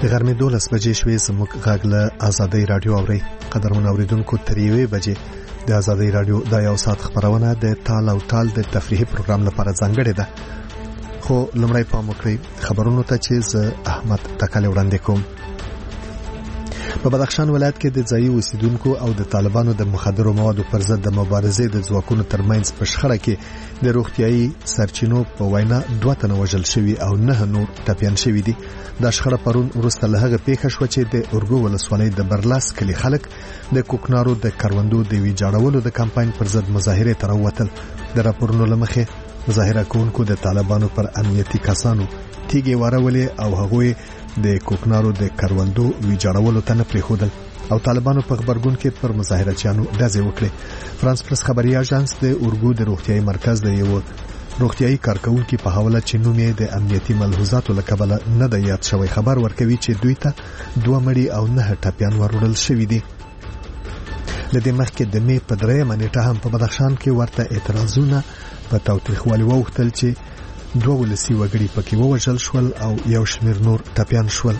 د غرمې 12 بجې شوې زموږ غږ له آزادۍ رادیو اوري. قدرمن اوریدونکو تر 1 بجې د آزادۍ رادیو د یو ساعت خبرونه د تال او تال د تفریحي پروګرام لپاره ځانګړې ده. خو لمړی پام وکړئ خبرونو ته چې زه احمد تکل وړاندې کوم. په بدخشان ولایت کې د ځایي اوسیدونکو او د طالبانو د مخدرو موادو پر ضد د مبارزې د ځواکونو ترمنځ په شخړه کې د روغتيایي سرچینو په وینا 2 تنه وژل شوي او 9 نور ټپيان شوي دي. دا شخړه پرون وروسته له هغه پیښه شو چې د اورګو ولسوالۍ د برلاس کلی خلک د کوکنارو د کروندو د ویجاړولو د کمپاین پر ضد مظاهره تر ووتل. د راپورونو لمخې مظاهره کوونکو د طالبانو پر امنیتي کسانو تیږي وارولې او هغوی د کوکنارو د کروندو ویجاړولو ته نه پریښودل او طالبانو په خبرګون کې پر مظاهرچیانو ډزې وکړې. فرانس پرس خبري اژانس د اورګو د روغتيایي مرکز د یو روغتيایي کارکونکو په حواله چې نوم یې د امنیتي ملحوظاتو لکبله نه د یاد شوی خبر ورکوي چې دوی ته 2 مړي او 9 ټپيان وروړل شوي دي. لدې مخکې د می په 3 نیټه هم په بدخشان کې ورته اعتراضونه په تاوتریخوالي وغوښتل چې 2 ولسی وګړي پکې ووژل شول او یو شمیر نور ټپيان شول.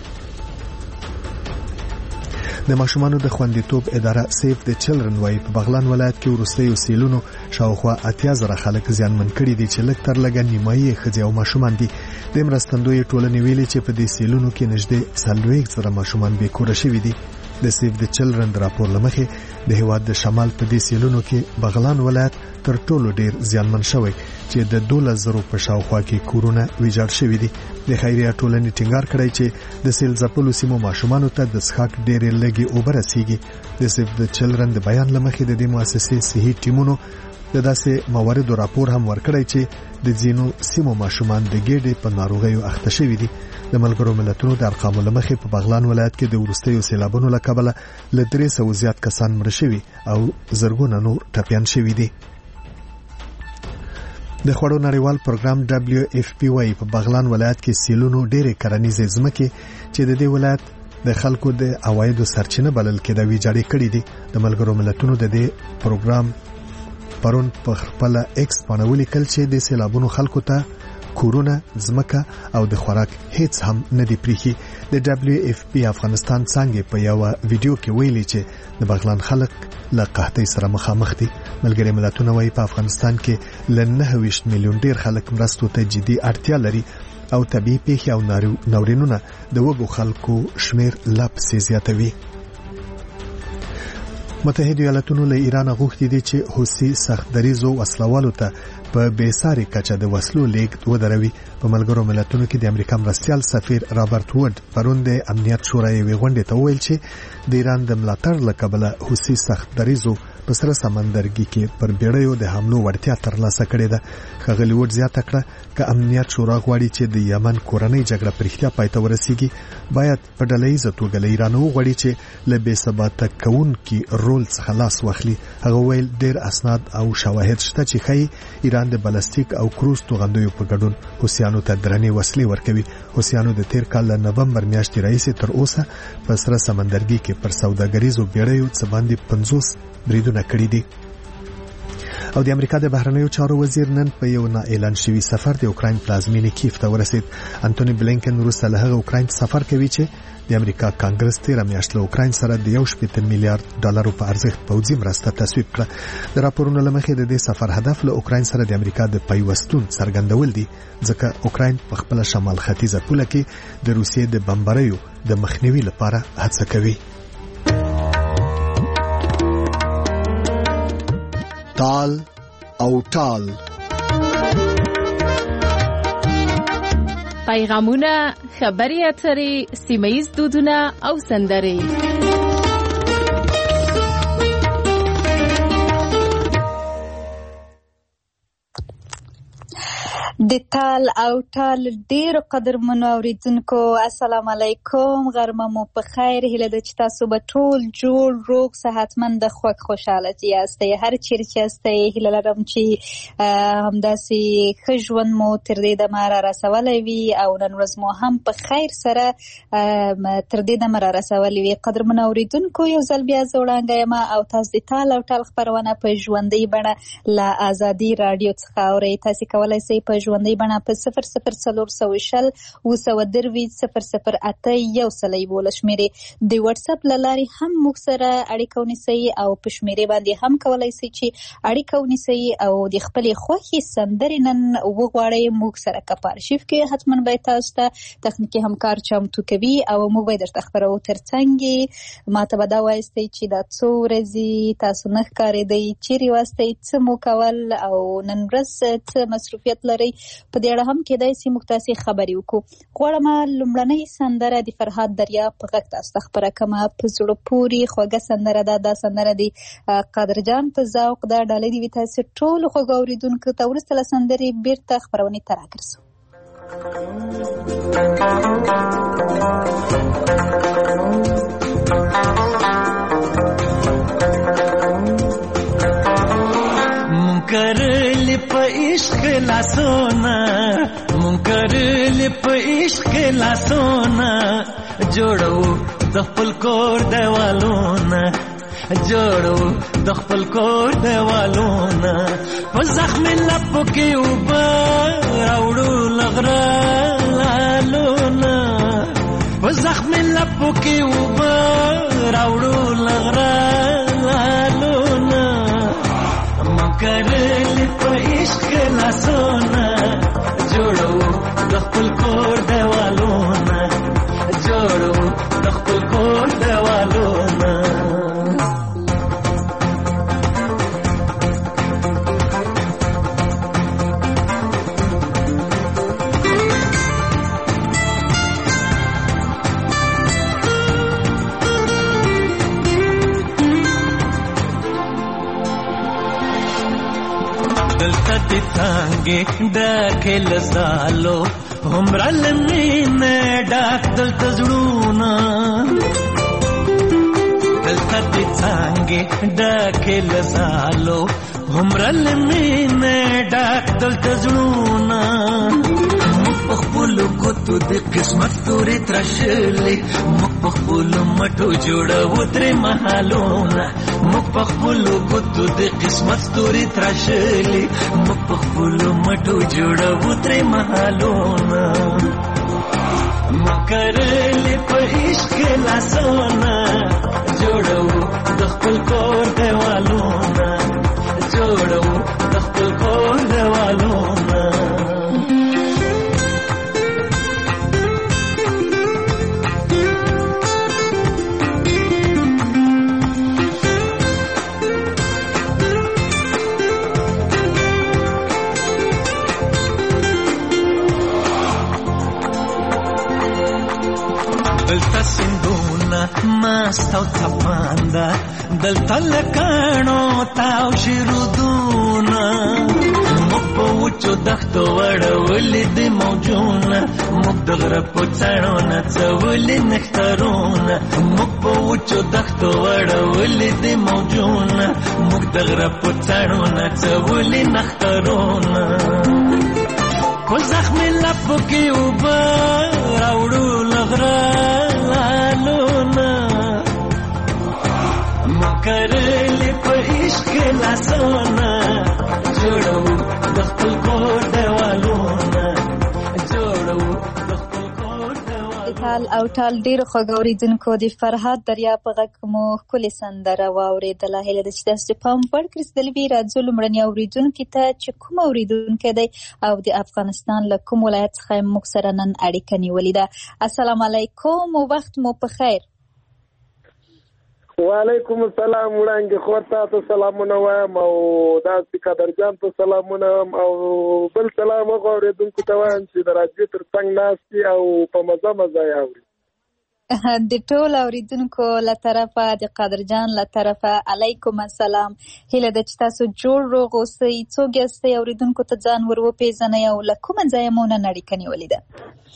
د ماشومانو د خوندیتوب اداره سیف د چلډرن وای په بغلان ولایت کې ورستیو سیلونو شاوخوا 80,000 خلک ځانمن کړي دي چې لکتر لګا نیمایي خځې او ماشومان دي. د مرستندوی ټولنې ویلي چې په دې سیلونو کې نږدې 40,000 ماشومان به کور شوي دي. د سیف د چلډرن راپور لمخې د هیواد د شمال په دې سیلونو کې بغلان ولایت تر ټولو ډیر زیانمن شوی چې د 12,000 په شاوخوا کې کورونه ویجاړ شوي دي. د خیریه ټولنې ټینګار کړی چې د سیل ځپلو سیمو ماشومانو ته د څښاک ډېرې لږې اوبه رسیږي. د سیف د چلډرن د بیان لمخې د دې مؤسسې صحي ټیمونو د داسې مواردو راپور هم ورکړی چې د ځینو سیمو ماشومان د ګېډې په ناروغیو اخته شوي دي. د ملګرو ملتونو د ارقامو لمخې په بغلان ولایت کې د ورستیو سیلابونو لکبله له 300 زیات کسان مړه شوي او زرګونه نور ټپيان شوي دي. د خوړو نړیوال پروګرام WFP په بغلان ولایت کې سیلونو ډېرې کرنیزې ځمکې چې د دې ولایت د خلکو د عوایدو سرچینه بلل کې د ویجاړې کړې دي. د ملګرو ملتونو د دې پروګرام پرون په خپل ایکس باندې ولیکل چې د سیلابونو خلکو ته کورونه ځمکه او د خوراک هیڅ هم نه دی پریخي. د WFP افغانستان څنګه په یو ویډیو کې ویلي چې د بغلان خلک له قحطۍ سره مخامخ دي. ملګری ملتونه وايي په افغانستان کې ل 9 میلیون ډیر خلک مرستو ته جدي اړتیا لري او طبي پیښې او ناورینونه د وګړو خلکو شمیر لا پسې زیاتوي. متحده ایالاتونو له ایران غوښتي دي چې حوثي سخت دریزو وسلوالو ته په بیساري کچه د وسلو لیږد ودروي. په ملګرو ملتونو کې د امریکا مرستیال سفیر رابرټ وډ پرون د امنیت شورای غونډې ته ویل چې د ایران د ملاتړ لکبله حوثي سخت دریزو په سره سمندرګي کې پر بیړیو د حملو وړتیا ترلاسه کړې ده. ښاغلي وډ زیاته کړه چې امنیت شورا غواړي چې د یمن کورنۍ جګړه پر اړتیا پای ته ورسیږي. باید په ډلهیزه توګه له ایران وغواړي چې له بې ثباته کوونکي رول څخه لاس واخلي. هغه ویل ډېر اسناد او شواهد شته چې ښایي ایران د بلستیک او کروز توغندیو په ګډون حوثیانو ته درنې وسلې ورکوي. حوثیانو د تیر کال له نومبر میاشتې راهیسې تر اوسه په سره سمندرګي کې پر سوداګریزو بیړیو څه باندې 50 بریدونه کړي دي. او د امریکا د بهرنیو چارو وزیر نن په یو نه اعلان شوی سفر د اوکراین پلازمینې کیف ته ورسید. انټونی بلینکن وروسته له هغه اوکراین سفر کوي چې د امریکا کانګرس تیر میاشت له اوکراین سره د 1.8 میلیارډ ډالرو په ارزښت پوځي مرسته تصویب کړه. د راپورونو لمخې د دې سفر هدف له اوکراین سره د امریکا د پیوستون څرګندول دي ځکه اوکراین په خپل شمال ختیځه پوله کې د روسیې د بمباریو د مخنیوي لپاره هڅه کوي. تال او تال پیغامونه، خبري اترې، سیمه‌ییز دودونه او سندرې. د تال او تال ډیر قدرمنو اوریدونکو السلام علیکم، غرمه مو په خیر. هیله ده چې تاسو به ټول جوړ روغ صحتمند خوږ خوشاله یاستئ. هر چیرې چې یاستئ هیله لرم چې همداسې ښه ژوند مو تر دې دمه را رسولی وي او نن ورځ مو هم په خیر سره تر دې دمه را رسولی وي. قدرمنو اوریدونکو یو ځل بیا زه وړاندې یم او تاسو د تال او تال خپرونه په ژوندۍ بڼه له ازادي راډیو څخه اورئ. تاسو کولی شئ په ژوندۍ بڼه په 00420 223 شمیرې د واتس اپ له لارې هم موږ سره اړیکه ونیسئ او په شمیرې باندې هم کولای شئ چې اړیکه ونیسئ او د خپلې خوښې سندرې نن وغواړئ. موږ سره که په ارشیف کې حتما به تاسو ته تخنیکي همکار چمتو کوي او موږ به درته خپرو. ترڅنګ ماته به دا وایستئ چې دا څو ورځې تاسو نه ښکارېدئ، چیرې واستئ، څه مو کول او نن ورځ څه مصروفیت لرئ. په دې اړه هم کېدای شي موږ تاسې خبرې وکړو. غواړم لومړنۍ سندره د فرهاد دریا په غږ تاسو ته خپره کړمه. په زړه پورې خوږه سندره ده. دا سندره د قادرجان په ذوق ده. ډالۍ دې وي تاسې ټولو خوږو اورېدونکو ته. وروسته له سندرې بېرته خپرونې ته راګرځو. منکرلی په عشق لاسونه، منکرلی په عشق لاسونه، جوړو د خپل کور دیوالونه، جوړو د خپل کور دیوالونه، په زخم لپو کې اوبه راوړو لغره لالونه، په زخم لپو کې اوبه راوړو لغره لالونه، منکرلی په عشق لاسونه، جوړو د خپل کور دیوالونه، جوړو د خپل کور دیوالونه. دلته دې څانګې ډکې له ځالو، هومره له مینې ډک دلته زړونه، دلته دې څانګې ډکې له ځالو، هومره له مینې ډک دلته زړونه، موږ په خپلو ګوتو د قسمت تورې تراشلې، موږ په خپلو مټو جوړوو ترې محالونه، موږ په خپلو ګوتو د قسمت تورې تراشلې، موږ په خپلو مټو جوړوو ترې محالونه، منکرلی په عشق لاسونه، جوړوو د خپل کور دیوالونه، جوړوو د خپل کور دیوالونه. دلته سیندونه مست او څپانده، دلته لکاڼو تاو شیرودونه، موږ په وچو دښتو وړولي دي موجونه، موږ د غره په څڼو نڅولي نښترونه، موږ په وچو دښتو وړولي دي موجونه، موږ د غره په څڼو نڅولي نښترونه، په زخمي لپو کې اوبه راوړو لغره لالونه، منکرلی په عشق لاسونه، جوړو د خپل کور دیوالونه، جوړو د خپل کور دیوالونه. تال او ټال ډېرو خوږو اورېدونکو د فرهاد دریا په غږ مو ښکلې سندره واورېدله. هیله ده چې تاسو پام وړ کړئ. دلوي راځو لومړني اورېدونکي ته چې کوم اورېدونکی دی او د افغانستان له کوم ولایت څخه موږ سره نن اړیکه نیولې ده. السلام علیکم او وخت مو په خیر. وعلیکم السلام. وړاندې خور ته سلامونه وایم او داسې قدرجان ته سلامونه او بل سلام اورېدونکو ته وایم چې د راډیو تر څنګ ناست دي او په مزه مزه یې اوري. د ټول اوریدونکو له طرفه د قادرجان له طرفه علیکم السلام. هیله ده چې تاسو جوړ روغ اوسئ. څوک یاستئ اوریدونکو ته ځان ور وپېژنئ او له کومه ځایه مو نن اړیکه نیولې ده؟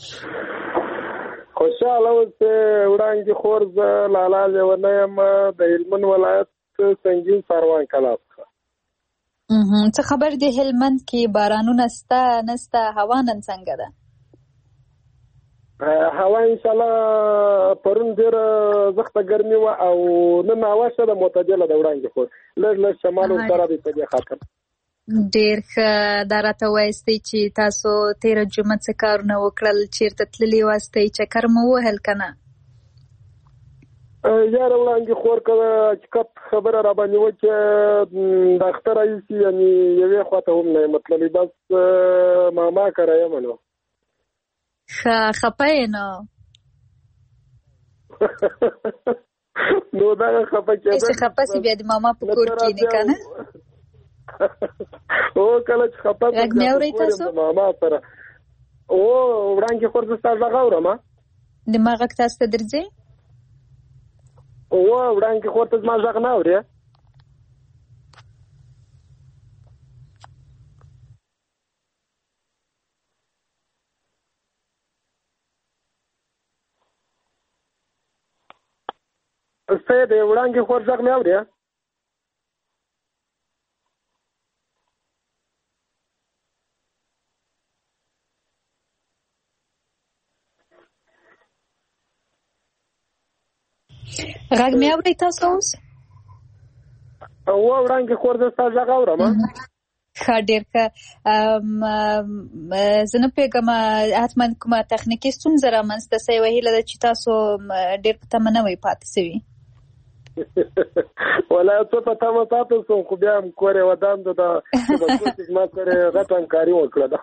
خوشحاله اوسئ. وړاندې خور زه لالا لیونی یم د هلمند ولایت سنګین ساروان کلا څخه. څه خبر د هلمند کې بارانونه سته نسته؟ هوا نن څنګه ده؟ هوا انشاءالله پرون ډېره سخته ګرمي وه او نن هوا ښه ده، معتدله ده. وړاندې خور لږ لږ شمال ورسره دی په دې خاطر. ډېر ښه. دا راته وایستئ چې تاسو تېره جمعه څه کارونه وکړل، چېرته تللي واستئ، چکر مو ووهل که نه؟ یاره وړاندې خور که حقیقت خبره را باندې وکړې د اختر راهیسې یعنې یوې خوا ته هم نه یم تللی، بس ماما کره یم نو. ښه خفه یې نو؟ نو دغه خفه کېدل چې خفه سي بیا د ماما په کور کښېنې که نه؟ هو کله چې خفه غږ مې اورئ تاسو؟ د ماما سره. وړاندې خور زه ستا غږ اورم. د ما غږ تاسو ته درځي؟ وړاندې خور ته زما غږ نه اورې؟ سید وړاندې خور غږ مې اورې؟ غږ مې اورئ تاسو اوس؟ وړاندې خور زه ستا غږ اورم. ښه ډېر ښه. زه نه پوهېږم حتما کومه تخنیکي ستونزه رامنځته سوې، هیله ده چې تاسو ډېر په تمه نه وئ پاتې سوي. ولا څه په تمه پاتې سوم، خو بیا هم کور یې ودانده ده، زما سره غټه همکاري وکړه ده.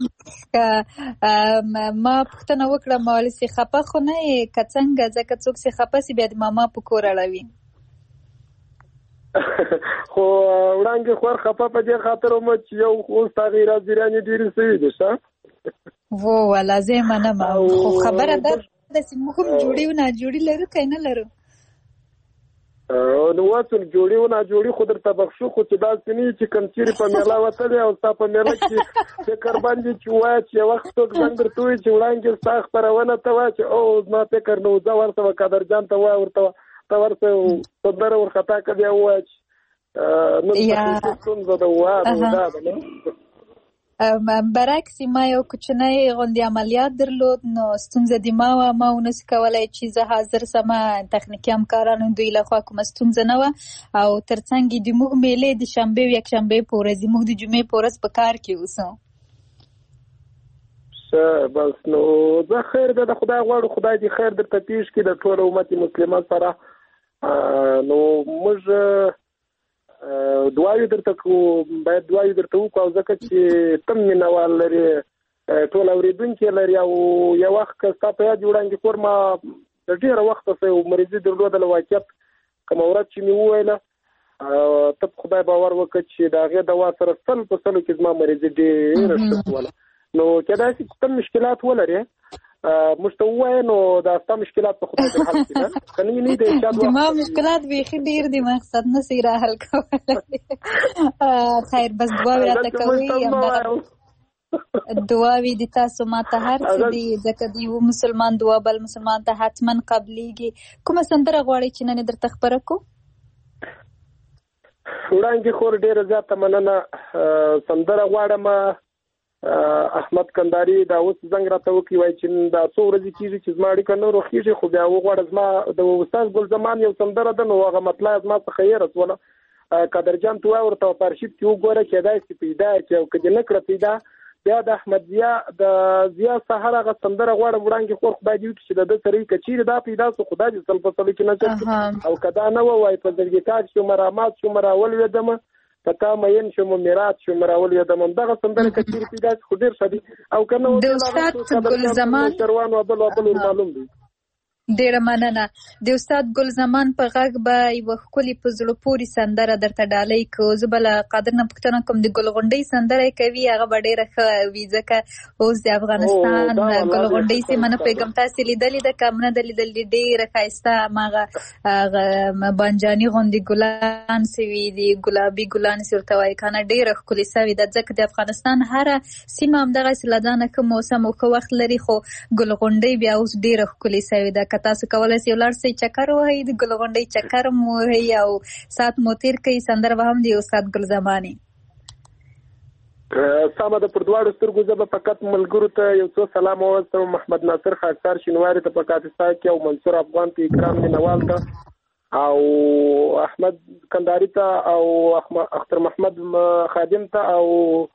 ما پوښتنه وکړه مولوي صاحب خفه خو نه یې که څنګه؟ ځکه څوک چې خفه سي بیا د ماما په کور اړوي. خو وړاندې خور خفه په دې خاطر وم چې یو اوس هغې راځیرانې ډېرې سوي دي ښه. والله زه یې منم، خو خبره دا ده چې موږ هم جوړي و ناجوړي لرو که نه لرو؟ نو وڅل جوړي و ناجوړي خو درته بخښو، خو چې داسې نه وي چې کوم چېرې په میله وتلی او ستا په میله کې فکر باندې چې ووایه چې یو وخت څوک زنګ درته ووایي چې وړاندې ستا خپرونه ته وایه چې او زما فکر نه و، ځه ورته قادرجان ته وایه ورته ته ورته سندره ورخطا که بیا ووایه چې نو ستونزه ده ووایه دا ده نه. برعکس ما یو کوچنی غوندې عملیات درلود، نو ستونزه د ما وه، ما ونسو کولی چې زه حاضر سمه، تخنیکي همکارانو دوی لخوا کومه ستونزه نه وه، او تر څنګ د موږ میلې د شنبې او یکشنبې په ورځ موږ د جمعې په ورځ په کار کې اوسو. ښه بس نو زه خیر ده د خدای غواړو، خدای دې خیر درته پېښ کړي د ټول امت مسلمان سره. نو موږ دعاوې درته کوو، باید دعاوې درته وکړو، او ځکه چې تم مینهوال لري، ټول اورېدونکي لري، او یو وخت که ستا په یاد وړاندې کور ما د ډېره وخته څه یو مریضي درلودله، واقعیت کومه ورځ چې مې وویله ته په خدای باور وکړه چې د هغې دوا سره 100% کې زما مریضي ډېره ښه شوله. نو کېدای شي چې ته مشکلات ولرې موږ ته ووایه، نو دا ستا مشکلات په خدای در حل کړي، که نه نه د ما مشکلات بیخي ډېر دي، مقصد نه سي را حل کولی. خیر بس دعاوې راته کوئ، دعاوې د تاسو ما ته هر څه دي، ځکه د یو مسلمان دعا بل مسلمان ته حتما قبلیږي. کومه سندره غواړئ چې نن یې درته خپره کړو؟ وړاندې خور ډېره زیاته مننه. سندره غواړم احمد کنداري دا اوس زنګ راته وکړي، وایي چې دا څو ورځې کېږي چې زما اړیکه نه روښېږي، خو بیا وغواړه زما د استاد ګل زمان یو سندره ده، نو هغه مطلع زما څخه یې رسوله. قادرجان ته وایه ورته په ارشیف کې وګوره، کېدای شي پیدا کړي، او که دې نه کړه پیدا بیا د احمد ضیا سهار هغه سندره غواړم وړاندې خور خدای دې وکړي چې د ده سره که چېرې دا پیدا سو خدای دې سل په سلو کې نصیب کړي، او که دا نه وه وایي په زړګیتاک شوم رامات شوم راولوېدمه په تا مین شوم میراث شوم راولوېدم، همدغه سندره که چېرې پیدا شي خو ډېر ښه دي. او که نه د استاد ګل زمان شروان و بل معلوم دي. ډېره مننه. د استاد ګل زمان په غږ به یوه ښکلې په زړه پورې سندره درته ډالۍ کړو. زه به له قادر نه پوښتنه کوم د ګل غونډۍ سندره یې کوي، هغه به ډېره ښه وي، ځکه اوس د افغانستان ګل غونډۍ سیمه نه پوهېږم تاسې لیدلې ده که نه ده لیدلې، ډېره ښایسته هماغه بانجاني غوندې ګلان سوي دي، ګلابي ګلان چې ورته وایي که نه، ډېره ښکلې سوې ده، ځکه د افغانستان هره سیمه همدغسې له ځانه ښه موسم او ښه وخت لري، خو ګل غونډۍ بیا اوس ډېره ښکلې سوې ده. که تاسو کولی شئ ولاړ شئ چکر ووهئ، د ګل غونډۍ چکر مو ووهئ او ساعت مو تېر کړئ. سندره به هم د استاد ګل زماني. سمه ده، پر دواړو سترګو زه به فقط ملګرو ته یو څو سلام وواستم، محمد ناصر خاکسار شینواري ته په کاپیسا کې، او منصور افغان په اکرام مینوال ته، او احمد کندهاري ته او اختر محمد خادم ته او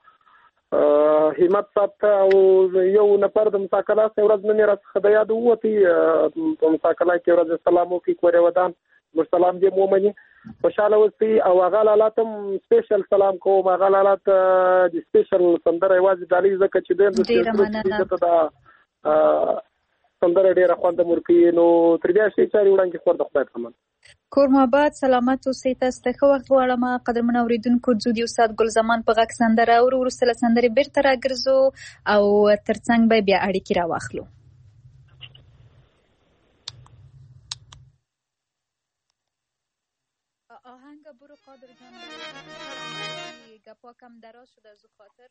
همت صاحب ته او یو نفر د مساکلا څخه ورځ نن راڅخه د یاد ووتی په مساکلا کې ورځ سلام وکړي کورې ودان سلام دې مومني خوشاله اوسئ او هغه لالاتم سپیشل سلام کوم هغه لالات د سپیشل سندره یوازې د علي زکه چې د سندره ډیره خوند مرکي نو تر بیا شي چاري وړاندې خور د خدای په امان کورماباد سلامت اوسئ تاسو ته ښه وخت غواړم قدرمن اوریدونکو زه د استاد ګل زمان په غږ سندره وروسته له سندرې بیرته راګرځو او ترڅنګ به بیا اړیکې راواخلو آهنگ برو قادر جان گپا کم دراز شده از خاطر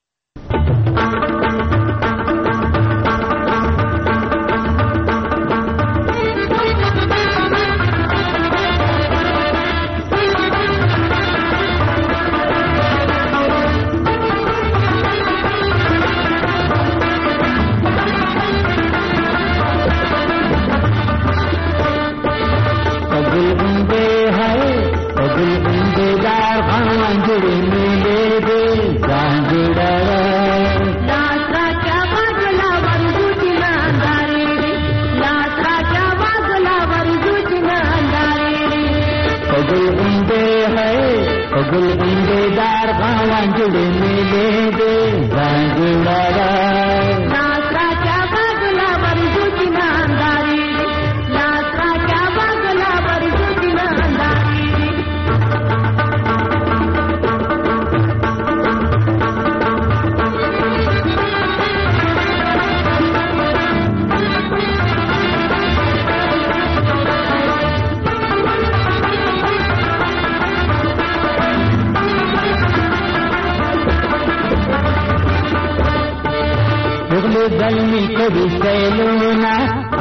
गलमी कभी सैलूना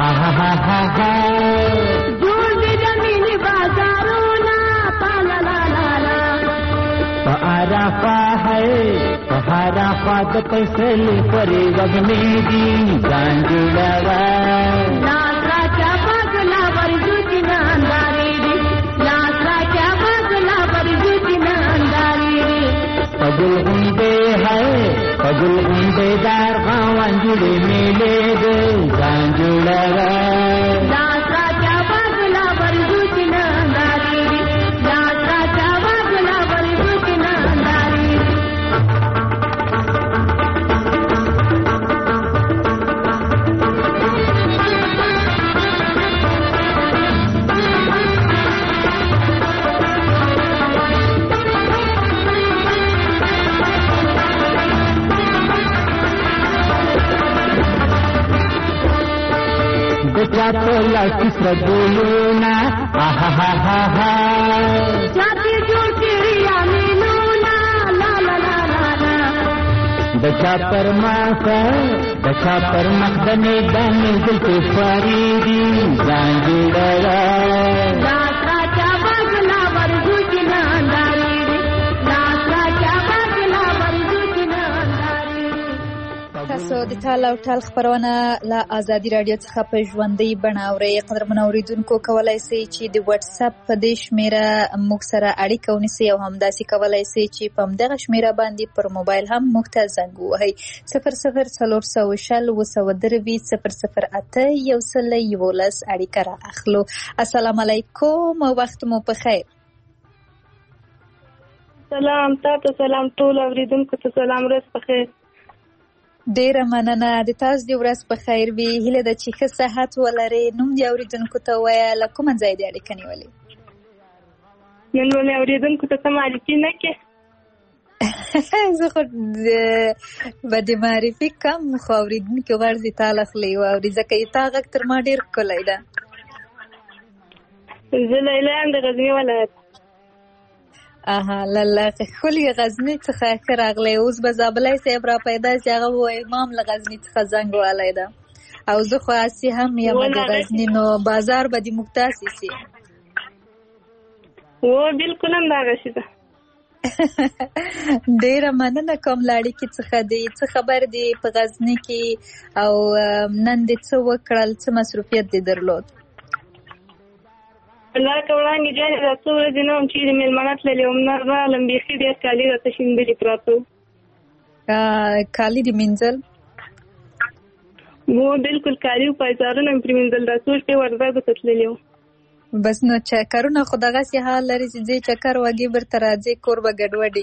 दूर जमीन बाजारोना पाला ला ला ला पहाराफा है पहाराफा द पैसली परे वगमे दी गांजुलावा नासरा क्या बागला बरजुती ना अंधारी दी नासरा क्या बागला बरजुती ना अंधारी दी पगुल गुंडे है पगुल गुंडेदार गांजुले मेले दे गांजुलावा नासरा क्या बागला बरजुती ना अंधारी दी नासरा क्या बागला बरजुती ना Andhari Jatuhlah kisah duluna, Jati jurtiria minuna, la la la la la. Baca permakdane dan zulfi faridi, ganjudara. Nasra cabagla barjujina andari, Nasra cabagla barjujina andari. تاسو د ټال او ټال خبرونه له ازادي رادیو څخه په ژوندۍ بڼه اورئ. قدرمن اوریدونکو کولای شئ چې د واتس اپ په دې شمیره موږ سره اړیکه ونیسئ او همداسې کولای شئ چې په همدغه شمیره باندې پر موبایل هم موږ ته زنګ ووهئ 004020300811 اړیکه را اخلو. السلام علیکم او وخت مو په خیر. سلام تاسو سلام ټول اوریدونکو ته سلام ورځ په خیر. ډیره مننه د تاسو د ورځ په خیر وي. هیله ده چې ښه صحت ولرئ. نوم دې اوریدونکو ته ووایه له کومه ځای دې اړیکه نیولې؟ نن مې اوریدونکو ته سمه اړیکې نه کې زه خو به د معرفي کم خو اوریدونکي غږ دې تا اخلي واوري ځکه یې تا غږ تر ما ډېر ښکلی ده. زه لیلا یم د غزني ولایت. لاله خولي غزنی څخه ښه راغلی. اوس به زابلی صاحب را پیدا شي هغه ووایي ما هم له غزني څخه زنګ وهلی ده او زه خو هسې هم یم د غزني نو بازار به دې موږ تاسې سي. بلکل هم دغسې ده. ډېره مننه کوم له اړیکې څخه دی. څه خبر دی په غزني کې او نن دې څه وکړل، څه مصروفیت دې درلود؟ الله کوړانګې جانې دا څو ورځې نه وم چې مېلمانه تللې وم نه رالم بیخي ډېر کالي راته شیندلي پراته کالي دې مینځل؟ بالکل کالي او پایزارونه مې پرې مینځل دا څو شپې وردګو ته تللې وم. بس نو چکرونه خو دغسې حال لري چې ځې چکر وږې برته راځې کور به ګډوډي.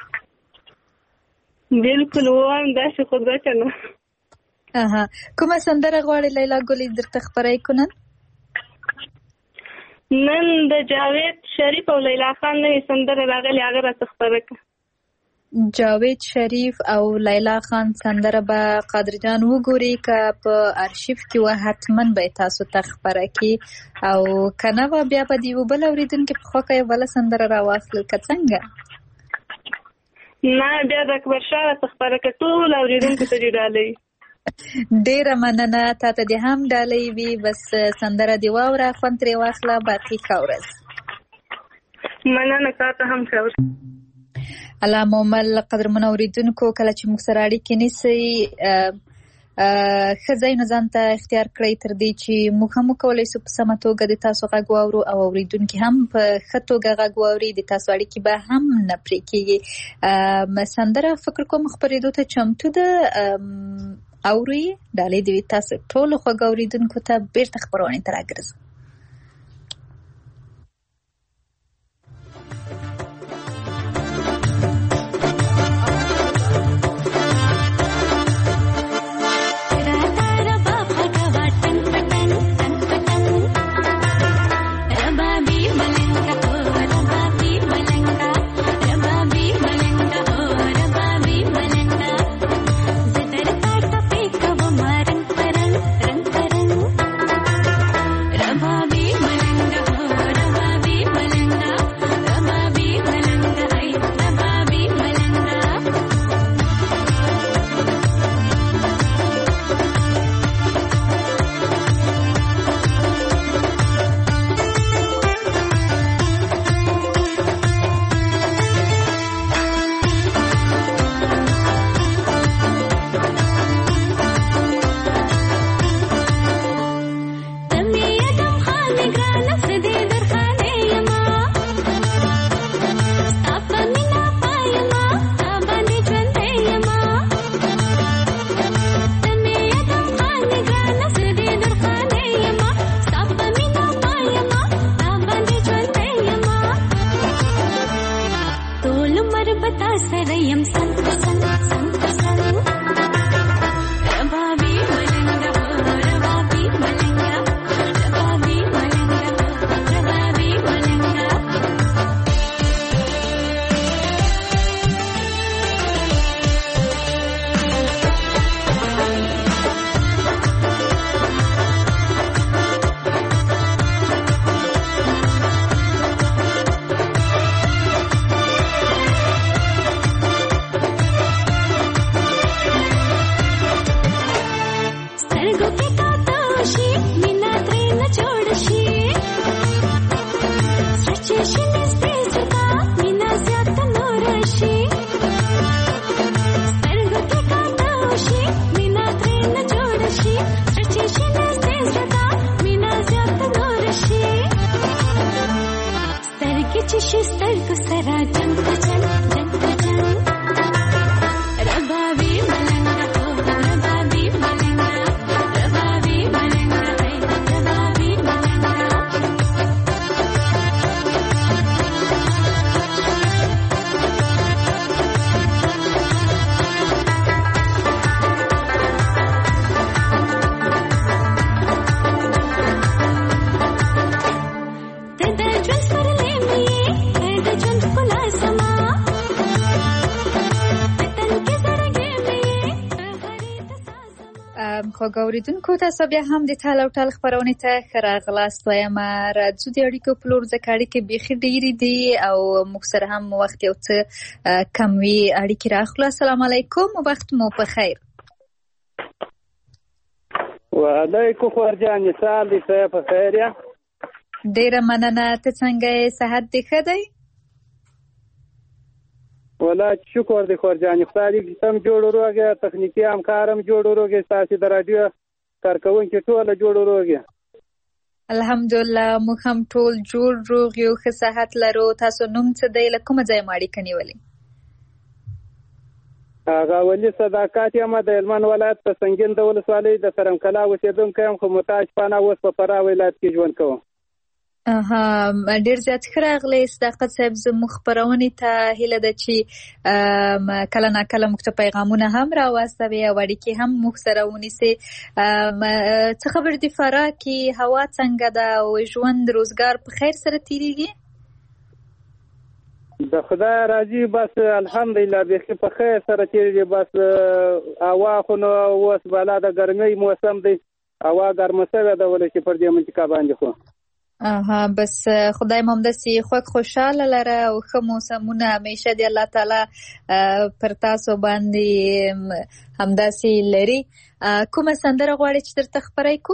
بالکل وایم داسې خو ده که نه. کومه سندره غواړې لیلا ګلې درته خپره یې کړو نن؟ نن د جاوید شریف او لیلا خان نوې سندره راغلې هغه راته خپره کړه. جاوید شریف او لیلا خان سندره به قادر جان وګوري که په ارشیف کې و حتما به تاسو ته خپره کړي او که نه به بیا به د یو بل اورېدونکي په خوښه یو بله سندره راواخلل که څنګه؟ نه بیا د اکبر شاه راته خپره کړه ټول اورېدونکو ته دې ډالۍ. ډېره مننه تا ته دې هم ډالۍ وي. بس سندره دې واوره خوند ترې واخله باقي ښه ورځ. مننه تا ته هم ښه ورځ. الله مومل قدرمنو اورېدونکو کله چې موږ سره اړیکې نیسئ ښه ځایونه ځان ته اختیار کړئ تر دې چې موږ هم وکولی شو په سمه توګه د تاسو غږ واورو او اورېدونکي هم په ښه توګه غږ واوري د تاسو اړیکې به هم نه پرې کېږي. سندره فکر کوم خپرېدو ته چمتو ده اورئ. ډالۍ دې وي تاسو ټولو خوږو اورېدونکو ته. بېرته خپرونې ته راګرځو. خوږو اورېدونکو تاسو بیا هم د تال او ټال خپرونې ته ښه راغلاست وایم. راځو د اړیکو په لور ځکه اړیکې بیخي ډېرې دي او موږ سره هم وخت یو څه کم وي. اړیکې راخلو. السلام علیکم، وخت مو په خیر. وعلیکم خورجانې سال دې په خیر یا؟ ډېره مننه. ته څنګه یې؟ صحت دې ښه دی؟ ولا شکر دی خورجانې خدای دې سم جوړ وروږي، تخنیکي همکارم جوړ وروږي، تاسو د رادیو کارکوونکي ټول جوړ وروږي. الحمدلله موږ هم ټول جوړ روغ یو، ښه صحت لرو. تاسو نوم څه دی؟ له کومه ځایه مو اړیکه نیولې؟ غاولي صداقت یم، د هلمند ولایت په سنګین د ولسوالۍ د ترمکلا اوسېدونکی یم، خو محتاج پانه اوس په فراه ولایت کې ژوند کوم. ډېر زیات ښه راغلی صداقت صاحب. زموږ خپرونې ته هیله ده چې کله ناکله موږ ته پیغامونه هم راواستوي او اړیکې هم موږ سره ونیسي. څه خبر دي فراه کې هوا څنګه ده او ژوند روزګار په خیر سره تېرېږي؟ د خدای راضي بس الحمدلله بیخي په خیر سره تېرېږي. بس هوا خو نو اوس بالا د ګرمۍ موسم دی، هوا ګرمه شوې ده ولې چې پر دې منطقه باندې خو بس خدای مو همداسې خوږ خوشحاله لره او ښه موسمونه همیشه دی الله تعالی پر تاسو باندې همداسې لري. کومه سندره غواړئ چې درته خپره کړو؟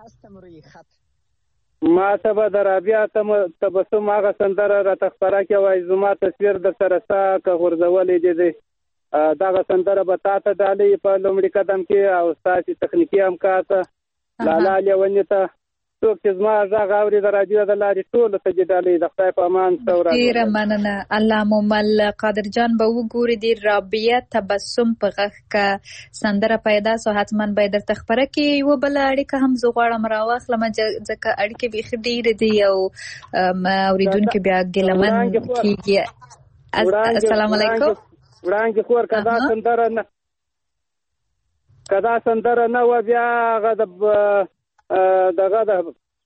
ما ته به د رابعه تبسم هغه سندره راته خپره کړې وای، زما تصویر در سره ستا که غورځولی دی. دغه سندره به تا ته ډالۍ په لومړي قدم کې او ستاسې تخنیکي همکار ته لالا لیوني ته څوک چې زما غږ اوري د راډیو د لارې ټولو ته دې ډالۍ. د خدای په امان. ډېره مننه. الله مو مل. قادر جان به وګوري د رابعه تبسم په غږ که سندره پیدا سو حتما به یې درته خپره کړي. یوه بله اړیکه هم زه غواړم راواخلم ځکه اړیکې بیخي ډېرې دي او اورېدونکي بیا ګیلمن کېږي. السلام علیکم. وړاندې خور که دا سندره نه وه بیا هغه دغه د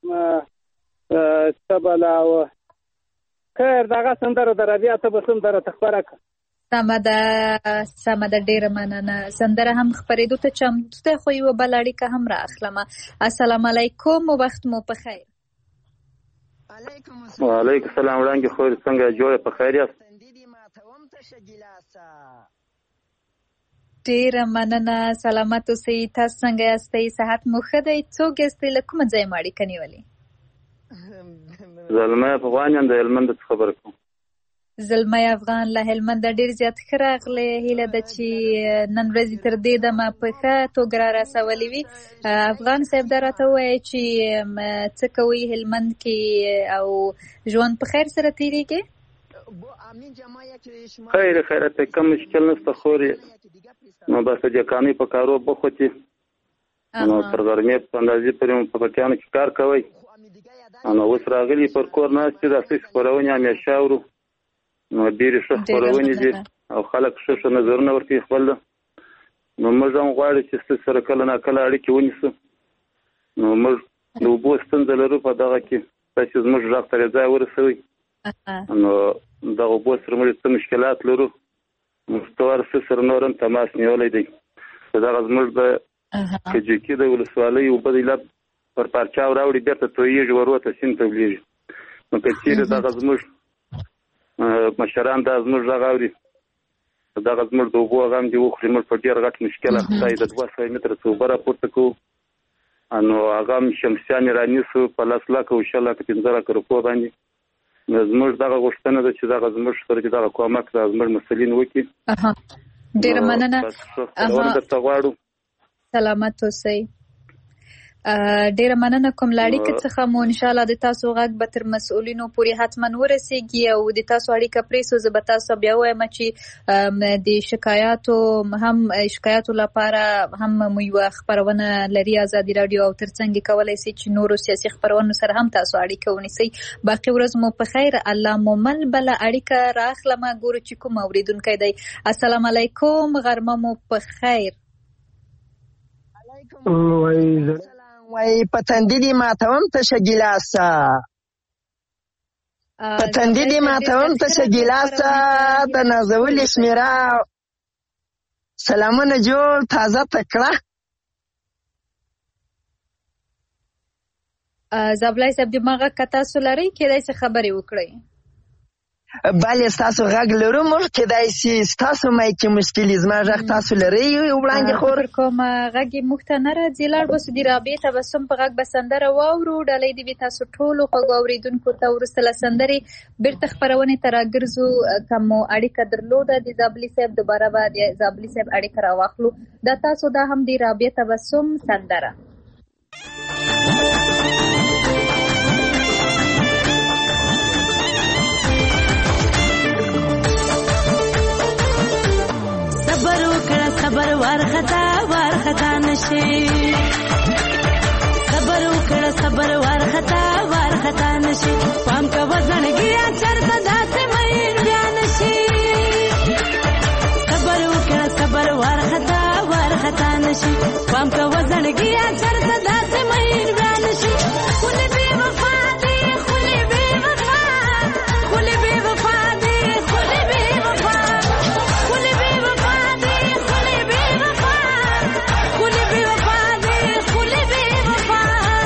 تبلا و خیر دغه سندره د رابعه تبسم درته خپره کړه. سمه ده ډېره مننه. سندره هم خپرېدو ته چمتو ده خو یوه بله اړیکه هم را اخلم. السلام علیکم، وخت مو په خیر. وعلیکم السلام. وړاندې خور څنګه جوړه په خیر یاست؟ ډېره مننه. سلامت اوسئ. تاسو څنګه یاستئ؟ صحت مو ښه دی؟ څوک یاستئ؟ له کومه ځایه مو اړیکه نیولې؟ زلمی افغان یم، د هلمند څخه خبره کوم. زلمی افغان له هلمنده ډېر زیات ښه راغلی. هیله ده چې نن ورځې تر دې دمه په ښه توګه را رسولې وي. افغان صاحب دا راته ووایه چې څه کوئ هلمند کې او ژوند په خیر سره تېرېږي؟ خیرت کم مشکل نشته خورې نو بس د جکانۍ په کارو بخوتي نو تر غرمې په اندازې پورې مو په پټیانو کې کار کوئ. نو اوس راغلي پر کور ناست دي، د اصلي خپرونې همیشه اورو. نو ډېرې ښه خپرونې دي او خلک ښه نظرونه ورکوي خپل. نو موږ هم غواړو چې ستاسو سره کله ناکله اړیکې ونیسو. نو موږ د اوبو ستونزه لرو په دغه کې، تاسې زموږ غږ ته ځای ورسوئ. نو دغه اوبو سره موږ څه مشکلات لرو، مستوار سره نور هم تماس نیولی دی. دغه زموږ د کجکي د ولسوالۍ اوبه د لب پر پارچاو راوړي بېرته تویېږي وروته سیند ته ولیږي. نو که چېرې دغه زموږ مشران دا زموږ غږ اوري، دغه زموږ د اوبو غم دې وخوري، موږ په ډېر غټ مشکل اخته یو. د 200 متره څه اوبه راپورته کوو. نو هغه هم شمسیانې رانیسو په 10 لکه او 6 لکه 15 لکه روپو باندې. زموږ دغه غوښتنه ده چې دغه زموږ سره چې دغه کومک دا زموږ مسلین وکړي. ډېره مننه. درته غواړو. سلامت اوسئ. ډېره مننه کوم له اړیکې څخه مو انشاءالله د تاسو غږ به تر مسؤلینو پورې حتما ورسیږي او د تاسو اړیکه پرېږدو. زه به تاسو بیا وایم چې د شکایاتو لپاره هم مو یوه خپرونه لري ازادي راډیو او ترڅنګ یې کولی سئ چې نورو سیاسي خپرونو سره هم تاسو اړیکه ونیسئ. باقي ورځ مو په خیر. الله مو مل. بله اړیکه رااخلمه، ګورو چې کوم اورېدونکی دی. السلام علیکم، غرمه مو په خیر. وای پتندې دې ماتوم تشه ګیلاسه، پتندې دې ماتوم تشه ګیلاسه، د نازولې شمیره سلامونه جوړ تازه تکړه. زابلای صاحب د مغه که تاسو لرئ کېدای شي خبرې وکړئ. بله ستاسو غږ لرو موږ، کېدای شي ستاسو مایکې مشکل زما غږ تاسو لرئ وړاندې خور کوم غږ یې موږ ته نه راځي. لاړ بسو د رابعې تبسم په غږ به سندره واورو. ډالۍ دې وي تاسو ټولو خوږو اورېدونکو ته. وروسته له سندرې بېرته خپرونې ته راګرځو. که مو اړیکه درلوده د زابلي صاحب دوباره به د زابلي صاحب اړیکه راواخلو. دا تاسو دا هم د رابعې تبسم سندره. وارخطا نشي صبر وکړه صبر وارخطا نشي پام کا وزنګیا چرته داسې مې بیا نشي صبر وکړه صبر وارخطا نشي پام کا وزنګیا چرته داسې مې بیا نشي خولي بے وفا دي خولي بے وفا خولي بے وفا دي خولي بے وفا خولي بے وفا دي خولي بے وفا خولي بے وفا دي خولي بے وفا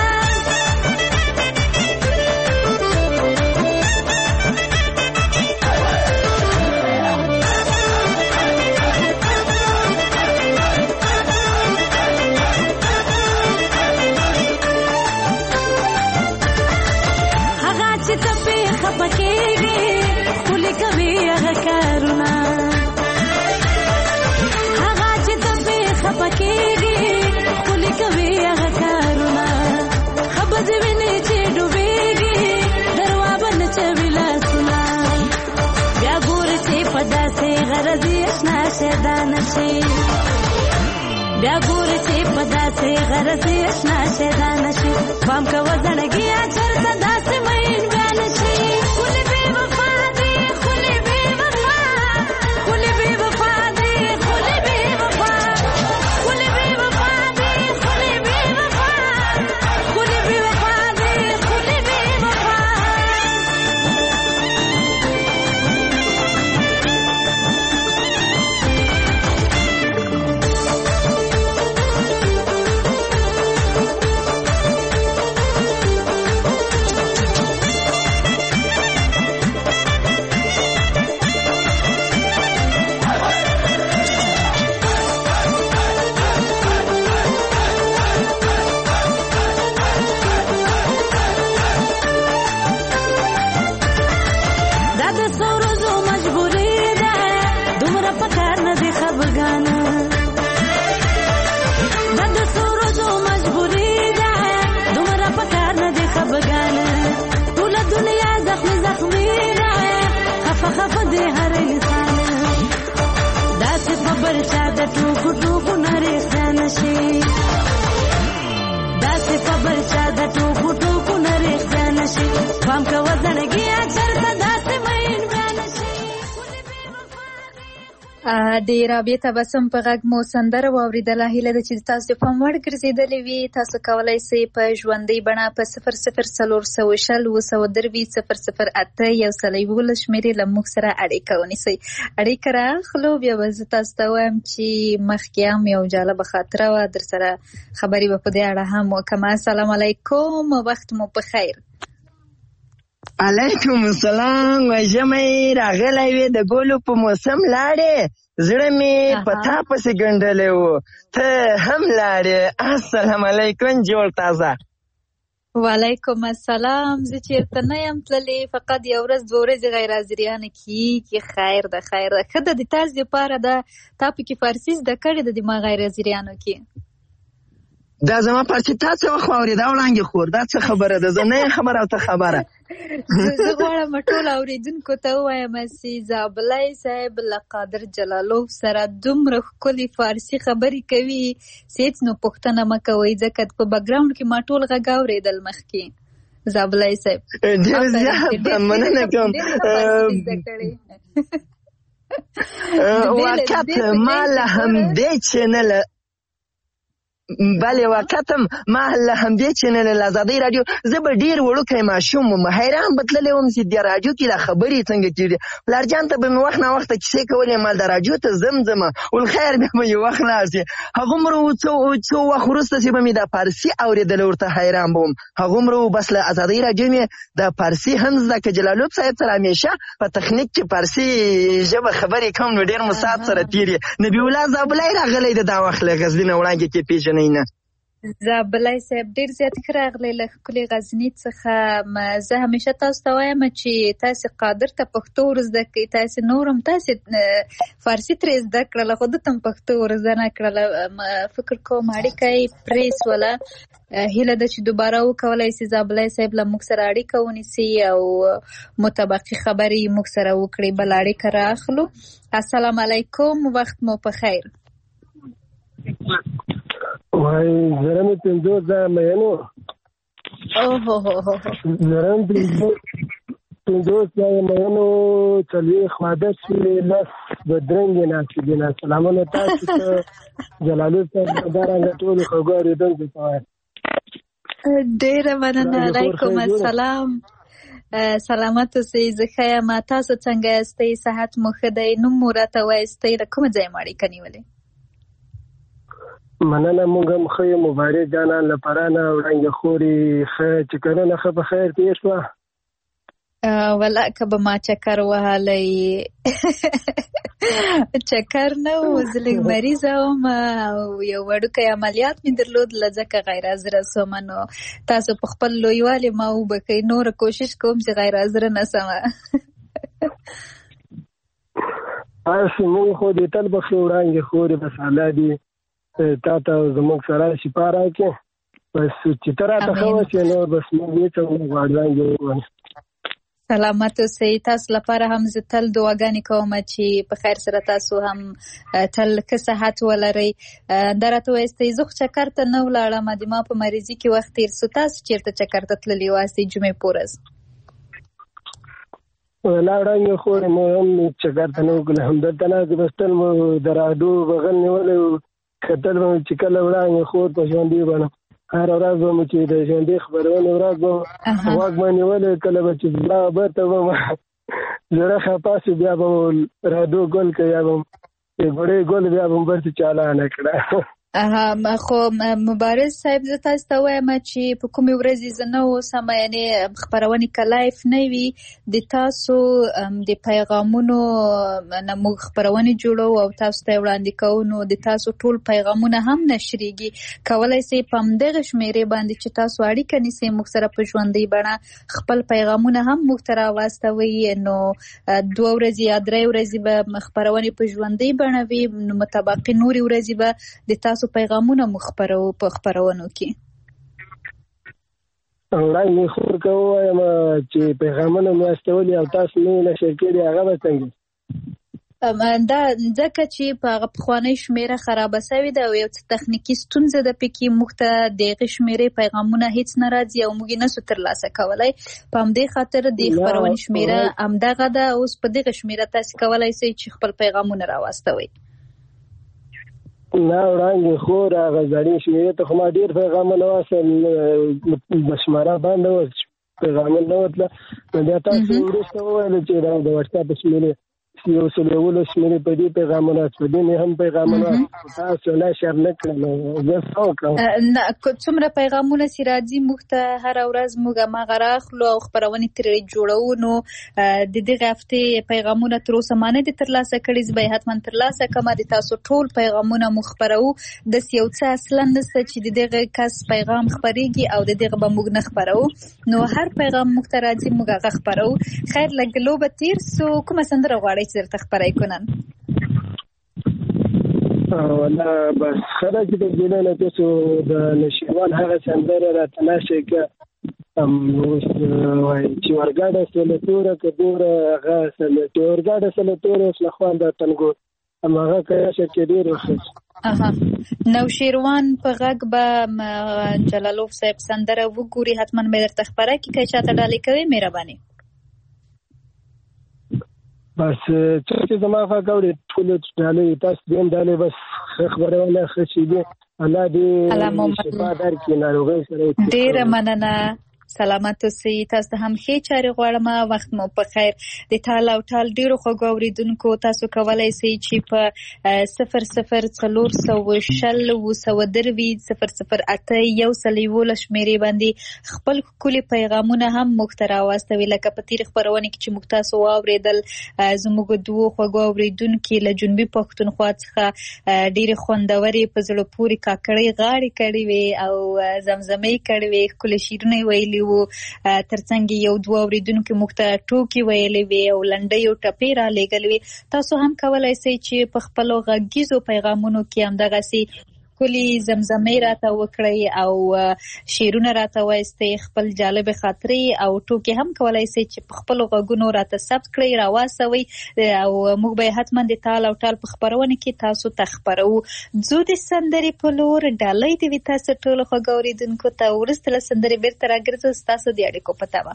خپکیږي خولي کوي هغه کارونه هغه چې ته خپکیږي خولي کوي هغه کارونه خبر دې ویني چې ډوبېږي دروازه نه چويلا سنا بیا ګور چې پدا سي غرضي اسنا شیطان شي بیا ګور چې پدا سي غرضي اسنا شیطان شي پام کا وزنګي چرته داسې مې بیان شي خولي بے وفا دي خولي بے وفا خولي بے وفا دي خولي بے وفا خولي بے وفا دي خولي بے وفا خولي بے وفا دي خولي بے وفا خفه دې هر انسان داسې خبر چا د ټوکو نری ځان شي داسې خبر چا د ټوکو نری ځان شي پام کا وزنګي چرته داسې مې بیان شي د رابعه تبسم په غږ مو سندره واوریدله. هیله ده چې تاسو په مړ ګرځېدلې وي. تاسو کولای شئ په ژوندۍ بڼه په 00402003 یو سلای وول شمیرې له موږ سره اړیکه ونیسئ. اړیکه راخلو بیا به زه تاسو ته وایم چې مخکې هم یو جالبه خاطره وه در سره خبرې به په دې اړه هم وکړم. السلام علیکم، وخت مو په خیر. علیکم السلام. ژمی راغلی وې د ګلو په موسم لاړې زړه مې په تا پسې ګنډلی و ته هم لاړې. السلام علیکم جوړ تازه. وعلیکم السلام. زه چېرته نه یم تللې، فقط یو ورځ دوه ورځې غیر حاضریانه کېږي. خیر ده ښه ده. د تاسو دپاره ده تا پکې فارسي زده کړې ده د ما غیر حاضریانو کې؟ دا زما پارچې تا څه وخت واورېده وړانګې خور؟ دا څه خبره ده؟ زه نه یم خبره او ته خبره. زه غواړم ټول اورېدونکو ته ووایم چې زابلی صاحب له قادر جلالوف سره دومره ښکلې فارسي خبرې کوي چې هېڅ نو پوښتنه مه کوئ، ځکه په بکګراونډ کې ما ټول غږ اورېدل مخکې. زابلی صاحب ډېر زیات مننه کوم. وقت ما له همدې چینل بله وقتم ما له همدې چینل له ازادۍ راډیو زه به ډېر وړوکی ماشوم وم، حیران به تللی وم چې د راډیو کې دا خبرې څنګه کېږي. پلارجان ته به مې وخت ناوخته کیسې کولې، ما د راډیو ته ځم والخیر بیا به یې وخت لاړ شي. هغومره څو وخت وروسته چې به مې دا فارسي اورېدله ورته حیران به وم. هغومره بس له ازادۍ راډیو مې د فارسي هم زده که. جلالوب صاحب سره همیشه په تخنیک کې فارسي ژبه خبرې کوم نو ډېر مو ساعت سره تېر یې. نبي الله زابلی راغلی د دا وخت له غزني نه وړاندې کې پېژنئ نه. زابلی صاحب ډېر زیات ښه راغلی له ښکلې غزني څخه. زه همیشه تاسو ته وایم چې تاسې قادر ته پښتو ور زده کړئ، تاسې نور هم تاسې فارسي ترې زده کړله خو ده ته هم پښتو ور زده نه کړله. فکر کوم اړیکه یې پرې سوله. هیله ده چې دوباره وکولای شي زابلی صاحب له موږ سره اړیکه ونیسي او مطابقي خبرې موږ سره وکړي. بل اړیکه راخلو. السلام علیکم، وخت مو په خیر. وای زره مې 50 ځای مینو زره مې 50 ځای مینو چلوي خواده چې لس بدرنګ ناسې دي نه سلامونه تاسو ته جلالو صاحب دارنګه ټول خبرې دونکو ته ډیره مننه. علیکم السلام. سلامت اوسئ. زه ښه یم. تاسو څنګه یاستئ؟ صحت مو ښه دی؟ نوم مو راته وایستئ؟ له کومه ځایه مو اړیکه نیولې؟ مننه. موږ هم ښه یو مبارک جانان له پرانه وړاندې خوري ښه چې کلونه ښه په خیر تېر شوه. ولا که به ما چکر وهلی چکر نه و، زه لږ مریضه وم او یو وړوکی عملیات مې درلود، ځکه غیر حاضره سوم. نو تاسو په خپل لویوالي ما وبښئ، نوره کوشش کوم چې غیر حاضره نه سمه. هسې موږ خو دې تل بخښې وړاندې خورې، بس الله دې تا ته زموږ سره شفا راکړي، بس چې ته راته ښه وشې نور بس موږ هېڅ هم نه غواړو وړاندې وکړو. سلامت اوسئ. تاسو لپاره هم زه تل دعاګانې کوم چې په خیر سره تاسو هم تل ښه صحت ولرئ. دا راته وایستئ زه خو چکر ته نه ولاړم، د ما په مریضي کې وخت تېر سو. تاسو چېرته چکر ته تللي واستئ جمعې په ورځ؟ ولاړم خو مو هم چکر ته نه وکړل، همدلته ناست بس تل مو د راډیو بغل نیولی و، کتل به مې چې کله وړاندې خور په ژوندي بڼه هر ورځ به مې چې د ژوندي خپرونې ورځ به غوږ به نیولی، کله به چې زړه برته به زړه خفه شو بیا به راډیو ګل که یا به ګوړې ګل بیا به برته چالانه کړه. خو مبارز صاحب زه تاسو ته وایم چې په کومې ورځې زه نه اوسم، یعنې خپرونې که لایف نه وي د تاسو د پیغامونو نه موږ خپرونې جوړو او تاسو ته یې وړاندې کوو، نو د تاسو ټول پیغامونه هم نشریږي. کولی سئ په همدغه شمېرې باندې چې تاسو اړیکه نیسئ موږ سره په ژوندۍ بڼه خپل پیغامونه هم موږ ته راواستوئ، نو 2 ورځې یا 3 ورځې به خپرونې په ژوندۍ بڼه وي، نو متبقي نورې ورځې به د تاسو پیغامونه مو خپرو په خپرونو کې. وړاندې خور که ووایم چې پیغامونه مې استولي او تاسو نه نشر کړي هغه به څنګه؟ دا ځکه چې په هغه پخوانۍ شمېره خرابه سوې ده او یو څه تخنیکي ستونزه ده پکې، موږ ته د هغې شمېرې پیغامونه هېڅ نه راځي او موږ یې نسو ترلاسه کولی. په همدې خاطر د خپرونې شمېره همدغه ده. اوس په دغه شمېره تاسې کولی سئ چې خپل پیغامونه راواستوئ. نه وړاندې خور هغه زړې شمېرې ته خو ما ډېر پیغامونه واستل، بشماره باندې پیغامونه نه وتله، نو بیا تاسو وروسته وویل چې دا د وټساپ شمېرې 111 شمېرې په دې پیغامونه په دې مې هم پیغامونه تاسو نشر نه کړل، زه څه وکړم؟ نه څومره پیغامونه چې راځي موږ ته هره ورځ موږ هماغه راخلو او خپرونې ترې جوړوو. نو د دغې هفتې پیغامونه تر اوسه ما نه دي ترلاسه کړي، زه به یې حتما ترلاسه کړم. د تاسو ټول پیغامونه مو خپروو، داسې یو څه اصلا نشته چې د دغه کس پیغام خپرېږي او د دغه به موږ نه خپروو. نو هر پیغام موږ ته راځي موږ هغه خپروو. خیر لږ لوبه تېر سو، کومه سندره غواړئ چې درته خپرای کنن؟ ولا بس خدا چې د ګلانو تاسو د نشوان هغه سندره را تناشه کې وای چې ورګاډه سلطوره کډوره هغه سلطوره ورګاډه سلطوره اسلخوان د تنګو هغه کاشه کې ډیر وخت نو شیروان په غږ به جلالوف صاحب سندره وګوري، حتما مې درته خبره کې که چاته ډالۍ کوي مهرباني. بس چې زما فکر ټول ډالۍ تاسو دې ډالۍ بس خبره ولا خشي دي الله دې شفا درکړي ناروغي سره. ډیره مننه، سلامت اوسئ. تاسو هم ښې چارې غواړم. وخت مو په خیر. د ټال او ټال ډیرو خوږو اوریدونکو تاسو کولی سئ چې په 00407002 شمېرې باندې خپل ښکلي پیغامونه هم موږ ته راواستوي، لکه په تېرې خپرونې کې چې موږ تاسو واورېدل زموږ 2 خوږو اوریدونکي له جنوبي پښتونخوا څخه ډېرې خوندورې په زړه پورې کاکړۍ غاړې کړې وې او زمزمې کړې وې، ښکلي شعرونه یې ویلي وو. ترڅنګ یو 2 اوریدونکو موږ ته ټوکې ویلې وې او لنډۍ او ټپې رالېږلې وې. تاسو هم کولی سئ چې په خپلو غږیزو پیغامونو کې همدغسې ښکلي زمزمې راته وکړئ او شعرونه راته وایستئ، خپل جالب خاطرې او ټوکې هم کولای شئ چې په خپلو غږونو راته ثبت کړئ، راواستوئ او موږ به حتما د تال او ټال په خپرونه کې تاسو ته خپروو. ځو د سندرې په لور، ډالۍ دې وي تاسو ټولو خوږو اورېدونکو ته. وروسته له سندرې بېرته راګرځو ستاسو د اړیکو په تمه.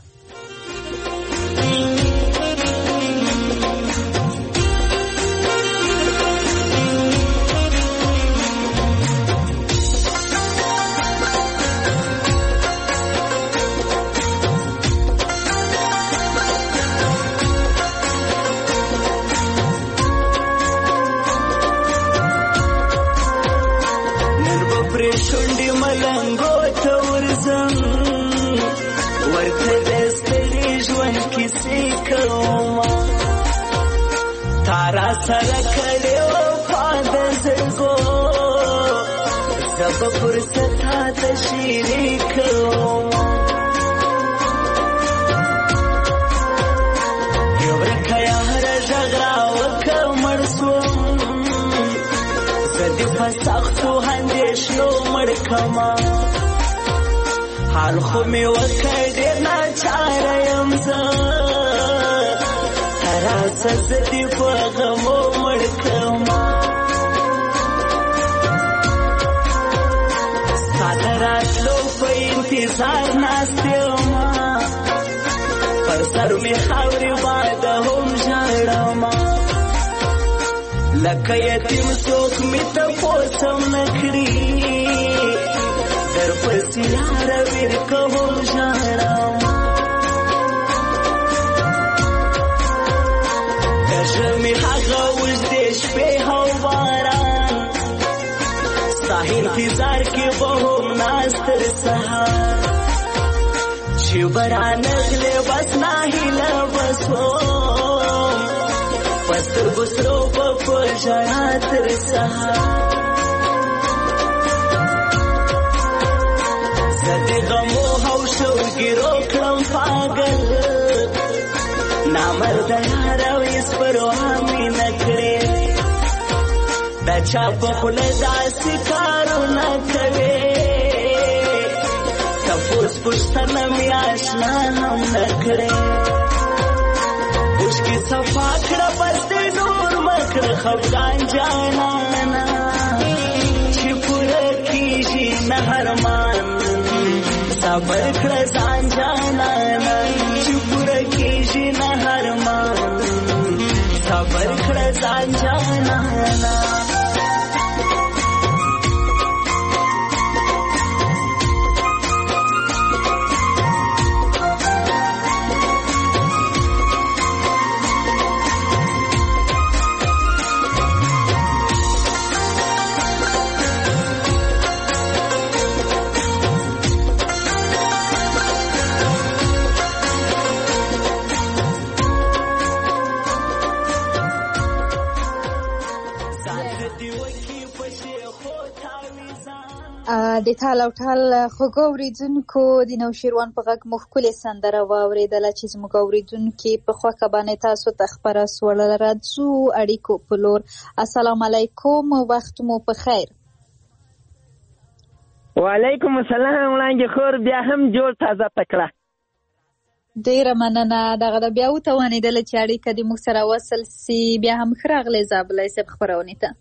شونډې ملنګو ته ورځم، ورته د ستړي ژوند کیسې کومه، تا را سره کړې وفا د زړګو، زه به فرصت تاته شریکوم. یو ورکه یاره غږ راوکړه مړ شوم، زه دې په سختو اندېښنو مړ کړمه، حال خو مې وکړ ډېر ناچاره یم زه، ته راشه زه دې په غمو مړ کړمه. ستا د راتلو په انتظار ناست یمه، پر سر مې خاورې باده هم ژاړمه، لکه یتیم څوک مې تپوس هم نه کړي، در پسې یاره ویر کوم ژاړم. د ژمي هغه اوږدې شپې او باران، ستا انتظار کې به هم ناست تر سهار، چې به رانغلې بس ناهیله به شوم، په سترګو سرو به په ژړا تر سهار. زه د غمو او شوګیرو کړم پاګل، نامرده یاره ویس پروا مې نه کړې، د چا په خوله داسې کارونه کوې، تپوس پوښتنه مې اشنا هم نه کړې. اوښکې صفا کړه بس دې نور مه کړه خفګان جانانه، چې پوره کېږي نه ارمان، صبر کړه ځان جانانه، چې پوره کېږي نه ارمان، صبر کړه ځان جانانه. د تال او ټال خوږو اورېدونکو د نوشیروان په غږ مو ښکلې سندره واورېدله چې زموږ اورېدونکي په خوښه باندې تاسو ته خپره سوله. راځو اړیکو په لور. السلام علیکم، وخت مو په خیر. وعلیکم السلام وړانګې خور، بیا هم جوړ تازه تکړه. ډېره مننه. دغه د بیا وتوانېدله چې اړیکه دې موږ سره وصل سي. بیا هم ښه راغلی زابلۍ صاحب خپرونې ته.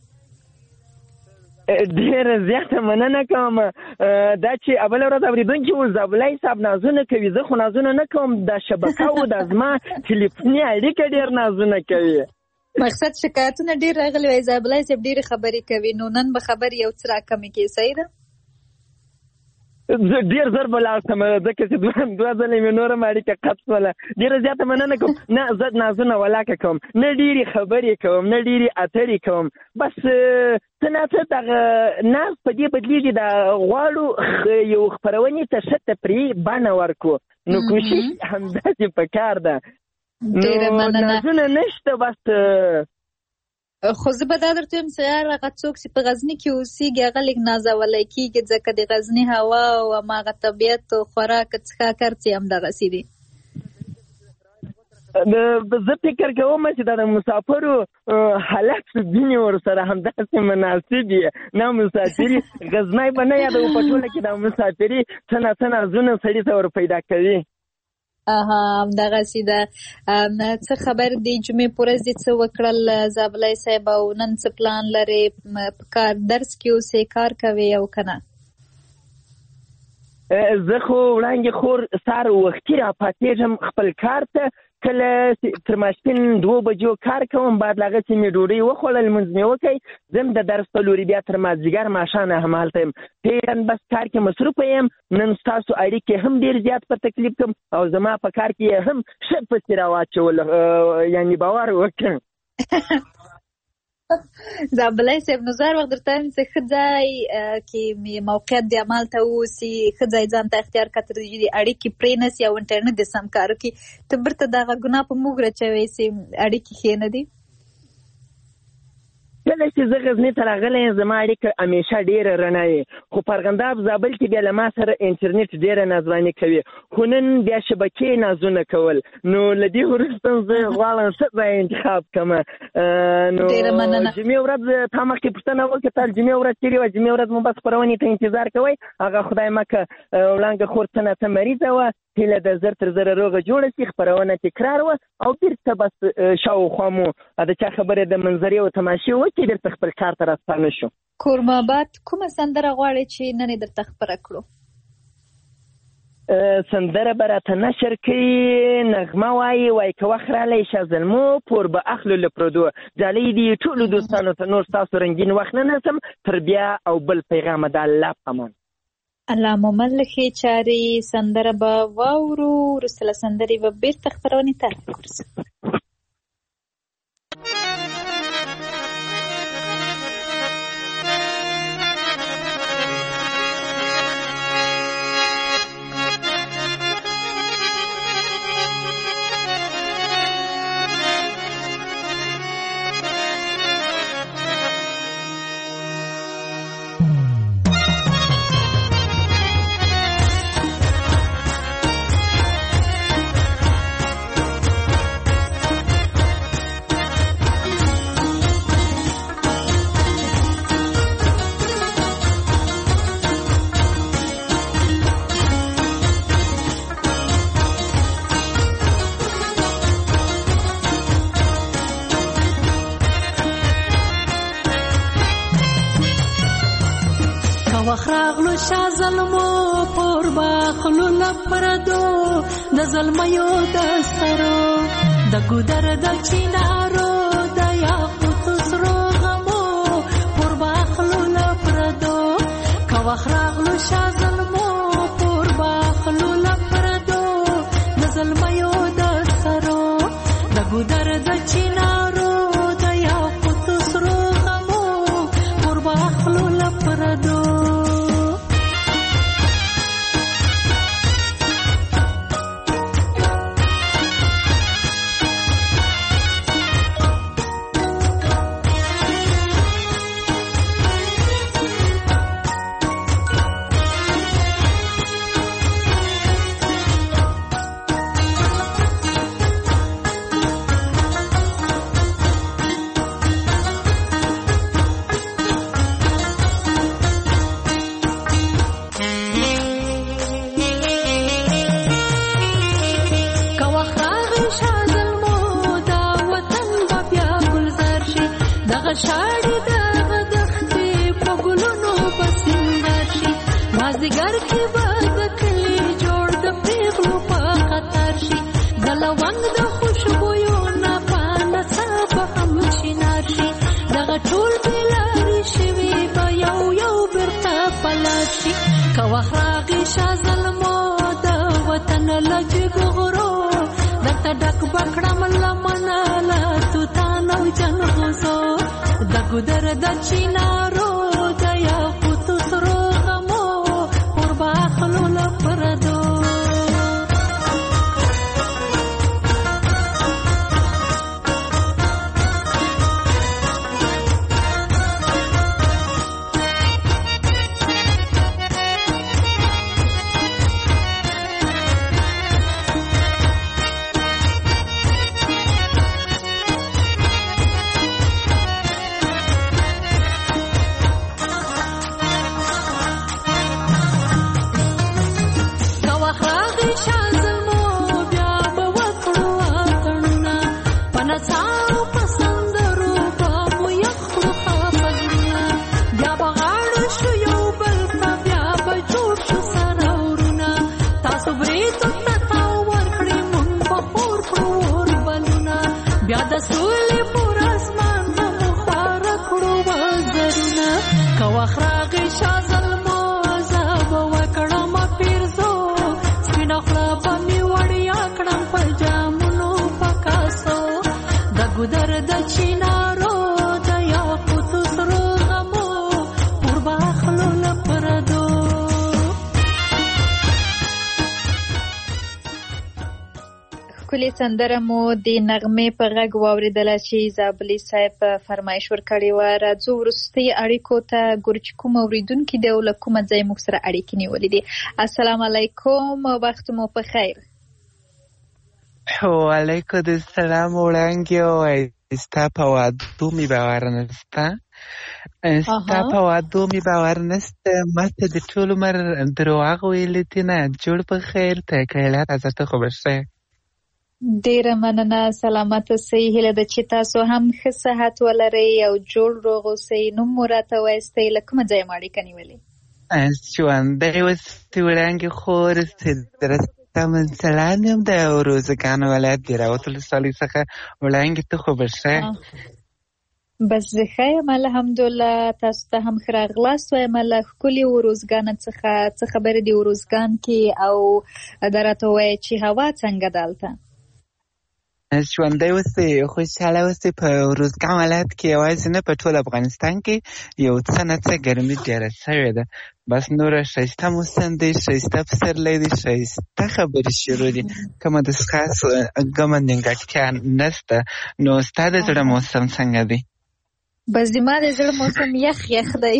ډېره زیاته مننه کوم. دا چې اوله ورځ اورېدونکي وو زابلۍ صاحب نازونه کوي، زه خو نازونه نه کوم، دا شبکه و دا زما ټلیفوني اړیکه ډېر نازونه کوي. مقصد شکایتونه ډېر راغلي وای، زابلۍ صاحب ډېرې خبرې کوي، نو نن به خبرې یو څه راکمې کړي. صحیح ده؟ زه ډېر زر به لاړ شم، ځکه چې دوه ځلې مې نوره اړیکه قطع شوله. ډېره زیاته مننه کوم. نه زه نازونه ولاکه کوم، نه ډېرې خبرې کوم، نه ډېرې اترې کوم، بس څه نه څه دغه ناز په دې بدلېږي. د غواړو یو خپرونې ته ښه تفریحي بڼه ورکړو، نو کوشش همداسې پکار ده. ډېره مننه. نازونه نشته بس. خو زه به دا درته وایم چې هغه څوک چې په غزني کې اوسېږي هغه لږ نازولی کېږي، ځکه د غزني هوا او هماغه طبیعت او خوراک څښاک هر څه یې همدغسې دي. زه فکر کوم چې د مسافرو حالت ځینې ورسره همداسې مناسب وي. نه مسافري غزنی به نه یادوو، په ټوله کې د مسافري څه نا څه نازونه سړي ته ور پیدا کوي. همدغسې ده. څه خبر دی جمعې په ورځ دې څه وکړل زابلی صاحب او نن څه پلان لرې؟ په کار درس کې اوسې، کار کوې او که نه؟ زه خو وړاندې خور سهار وختي راپاڅېږم خپل کار ته، کله تر ماسپښین 2 بجو کار کوم، بعد له هغه چې مې ډوډۍ وخوړل، لمونځ مې وکړ، ځم د درس په لوري، بیا تر مازدیګر ماښامه همالته یم. فعلا بس کار کې مصروفه یم. نن ستاسو اړیکې هم ډېر زیات په تکلیف کوم او زما په کار کې هم ښه پسې راواچول، یعنې باور وکړم. زابلی صاحب نو زه هر وخت درته وایم چې ښه ځای کې موقعیت د عمل ته اوسي، ښه ځای ځان ته اختیار کړه، تر دې اړیکې پرې نه سي او انټرنټ دې سم کار وکړي. ته بیرته دغه ګناه په موږ راچوې چې اړیکې ښې نه دي. کله چې زه غزني ته راغلی یم زما اړیکه همیشه ډېره رڼه وي، خو په ارغنداب زابل کې بیا له ما سره انټرنټ ډېره نازواني کوي، خو نن بیا شبکې نازونه کول. نو له دې وروسته زه غواړم څه ځای انتخاب کړم. نو جمعې ورځ تا مخکې پوښتنه وکړه، جمعې ورځ چېرې وه؟ جمعې ورځ مو بس خپرونې ته انتظار کوئ. هغه خدای مکه وړانګه خور څه نه څه مریضه وه، هیله د زر تر زره روغه جوړه شي، خپرونه تکرار وه او بیرته بس شاوخوا مو د چا خبرې د منظرې او تماشې وکړي، بیرته خپل کار ته راستانه شو. کورماباد کومه سندره غواړې چې نن یې درته خپره کړو؟ سندره به راته نشر کوي، نغمه وایي که وخت رالی شه زلمو پور به اخلو له پردو، جالۍ دي ټولو دوستانو ته نور ستاسو رنګین وخت نه نسم، تر بیا او بل پیغامه د الله په امان. الله مو مل ښې چارې. سندره به واورو، وروسته له سندرې به بیرته خپرونې ته راګرځو. وخراغلو شا ظلمو پور باخلو لپردو د ظلمیو دسترو د ګودر د چینارو د یاقوت سرو غمو پور باخلو لپردو که وخراغلو شا ظلمو پور باخلو لپردو د ظلمیو دسترو د ګودر د چینارو د یاقوت سرو غمو پور باخلو لپردو. شاړې دغه دښتې په ګلونو به سینګار شي، مازدیګر کې به د کلي جوړ د پیغلو په خطر شي، د لونګ د خوشبویو نه په نڅا به هم شینار شي، دغه ټول بېلارې شوي به یو یو بیرته په لاس شي. که وخت راغی شا ظلمو د وطن له جګو غرو درته ډک به کړم لمنه له توتان او جنغوزو د ګودر د چینارو د یاقوت سرو غمو پور باخلو لپردو. وخت راغی شازل مو زاب وکړم پیرزو سپینه خوله به مې وړیا کړم په جامونو پکاسو د ګودر د چینارو د یاقوتو سرو غمو پر باخلو له پردو. ښکلې سندره مو د نغمې په غږ واورېدله چې زابلي صاحب فرمایش ورکړې وه. راځو وروستۍ اړیکو ته ګورو چې کوم اورېدونکي دی او له کومه ځای موږ سره اړیکې نیولې دي. السلام علیکم، وخت مو په خیر. وعلیکم السلام وړانګې ووایي ستا په وعدو مې باور نشته، ستا په وعدو مې باور نشته، ما ته د ټول عمر دروغ ویلي دي نه. جوړ په خیر ته کیله تازه ته خو به ښه. ډیره مننه، سلامت اوسئ. هیله ده چې تاسو هم ښه صحت ولرئ او جوړ روغ اوسئ. نوم مو راته وایستئ، له کومه ځایه مو اړیکه نیولې؟ ژوندی اوسئ وړانګې خور، درسته منسلان یم د روزګان ولایت د راوت ولسوالۍ څخه. وړانګې ته خو به ښه؟ بس زه ښه یم الحمدلله. تاسو ته هم ښه راغلاست وایم له ښکلي وروزګانه څخه. څه خبرې دي وروزګان کې او دا راته ووایه چې هوا څنګه ده هلته؟ ژوندی اوسئ، خوشحاله اوسئ. په روزګان ولایت کې یوازې نه په ټول افغانستان کې یو څه نه څه ګرمي ډېره شوې ده. بس نوره ښایسته موسم دی، ښایسته پسرلی دی، ښایسته خبرې شروع دي. کومه د خاص ګمه نیمګړتیا نشته. نو ستا د زړه موسم څنګه دی؟ بس زما د زړه موسم یخ یخ دی.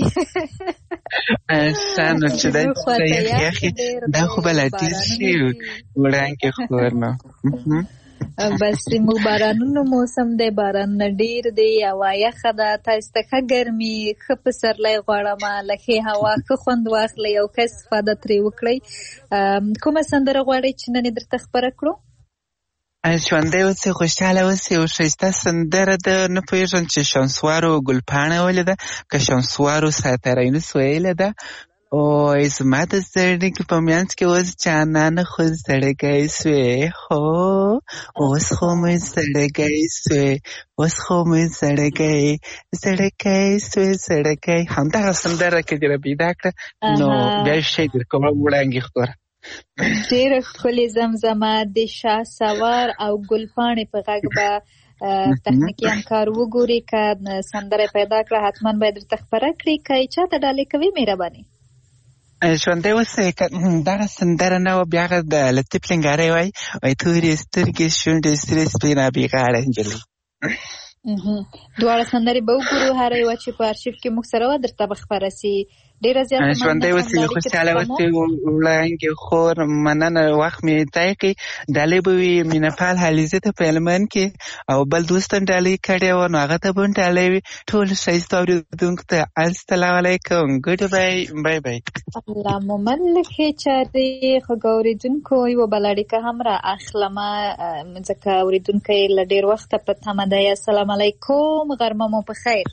ښه نو چې دا یخ یخ دا خو به لا ډېر شي وړانګې خور نو. بس موږ بارانونو موسم دی، بارانونه ډیر دی، هوا یخه ده، تاسو ته ښه ګرمي ښه پسرلی غواړم، له ښې هوا ښه خوند واخلئ او ښه استفاده ترې وکړئ. کومه سندره غواړئ چې نن یې درته خپره کړو؟ ژوندی اوسئ، خوشحاله اوسئ. یو ښایسته سندره ده، نه پوهېږم چې شمسوارو ګلپاڼه ویلې ده که شمسوارو ساترینوس ویلې ده. اوی زما د زړګي په منځ کې اوس جانانه خو زړګی سوې، هو اوس خو مې زړګی سوې، اوس خو مې زړګی سوې زړګی. همدغه سندره که دې راپیدا کړه نو بیا شی در کومه وړانګې خوره. ډېره ښکلې زمزمه د شاه سوار او ګلپاڼې په غږ به تخنیکي همکار وګوري که سندره پیدا کړه حتما باید درته خپره کړي. که یې چاته ډالۍ کوي مهرباني. ژوندی اوسئ، دغه سندره نه وه، بیا هغه د لطیف لنګارۍ وایي تورې سترګې شونډې سرې سپینه بېغاړه نجلۍ. دواړه سندرې به وګورو، هره یوه چې په ارشیف کې موږ سره وه درته به خپره سي. ډېره زیاته ژوندی اوسئ، خوشحاله اوسئ وړانګې خور. مننه، وخت مې ضایع کړی. ډالۍ به وي مینهپال حلیزې ته په هلمند کې او بل دوست هم ډالۍ کړې وه نو هغه ته به هم ډالۍ وي. ټولو ښایستو اورېدونکو ته السلام علیکم، ګډ بای بای بای. الله مو من له ښې چارې. خوږه اورېدونکو یوه بله اړیکه هم را اخلمه ځکه اورېدونکی له ډېر وخته په تمه دی. السلام علیکم، غرمه مو په خیر.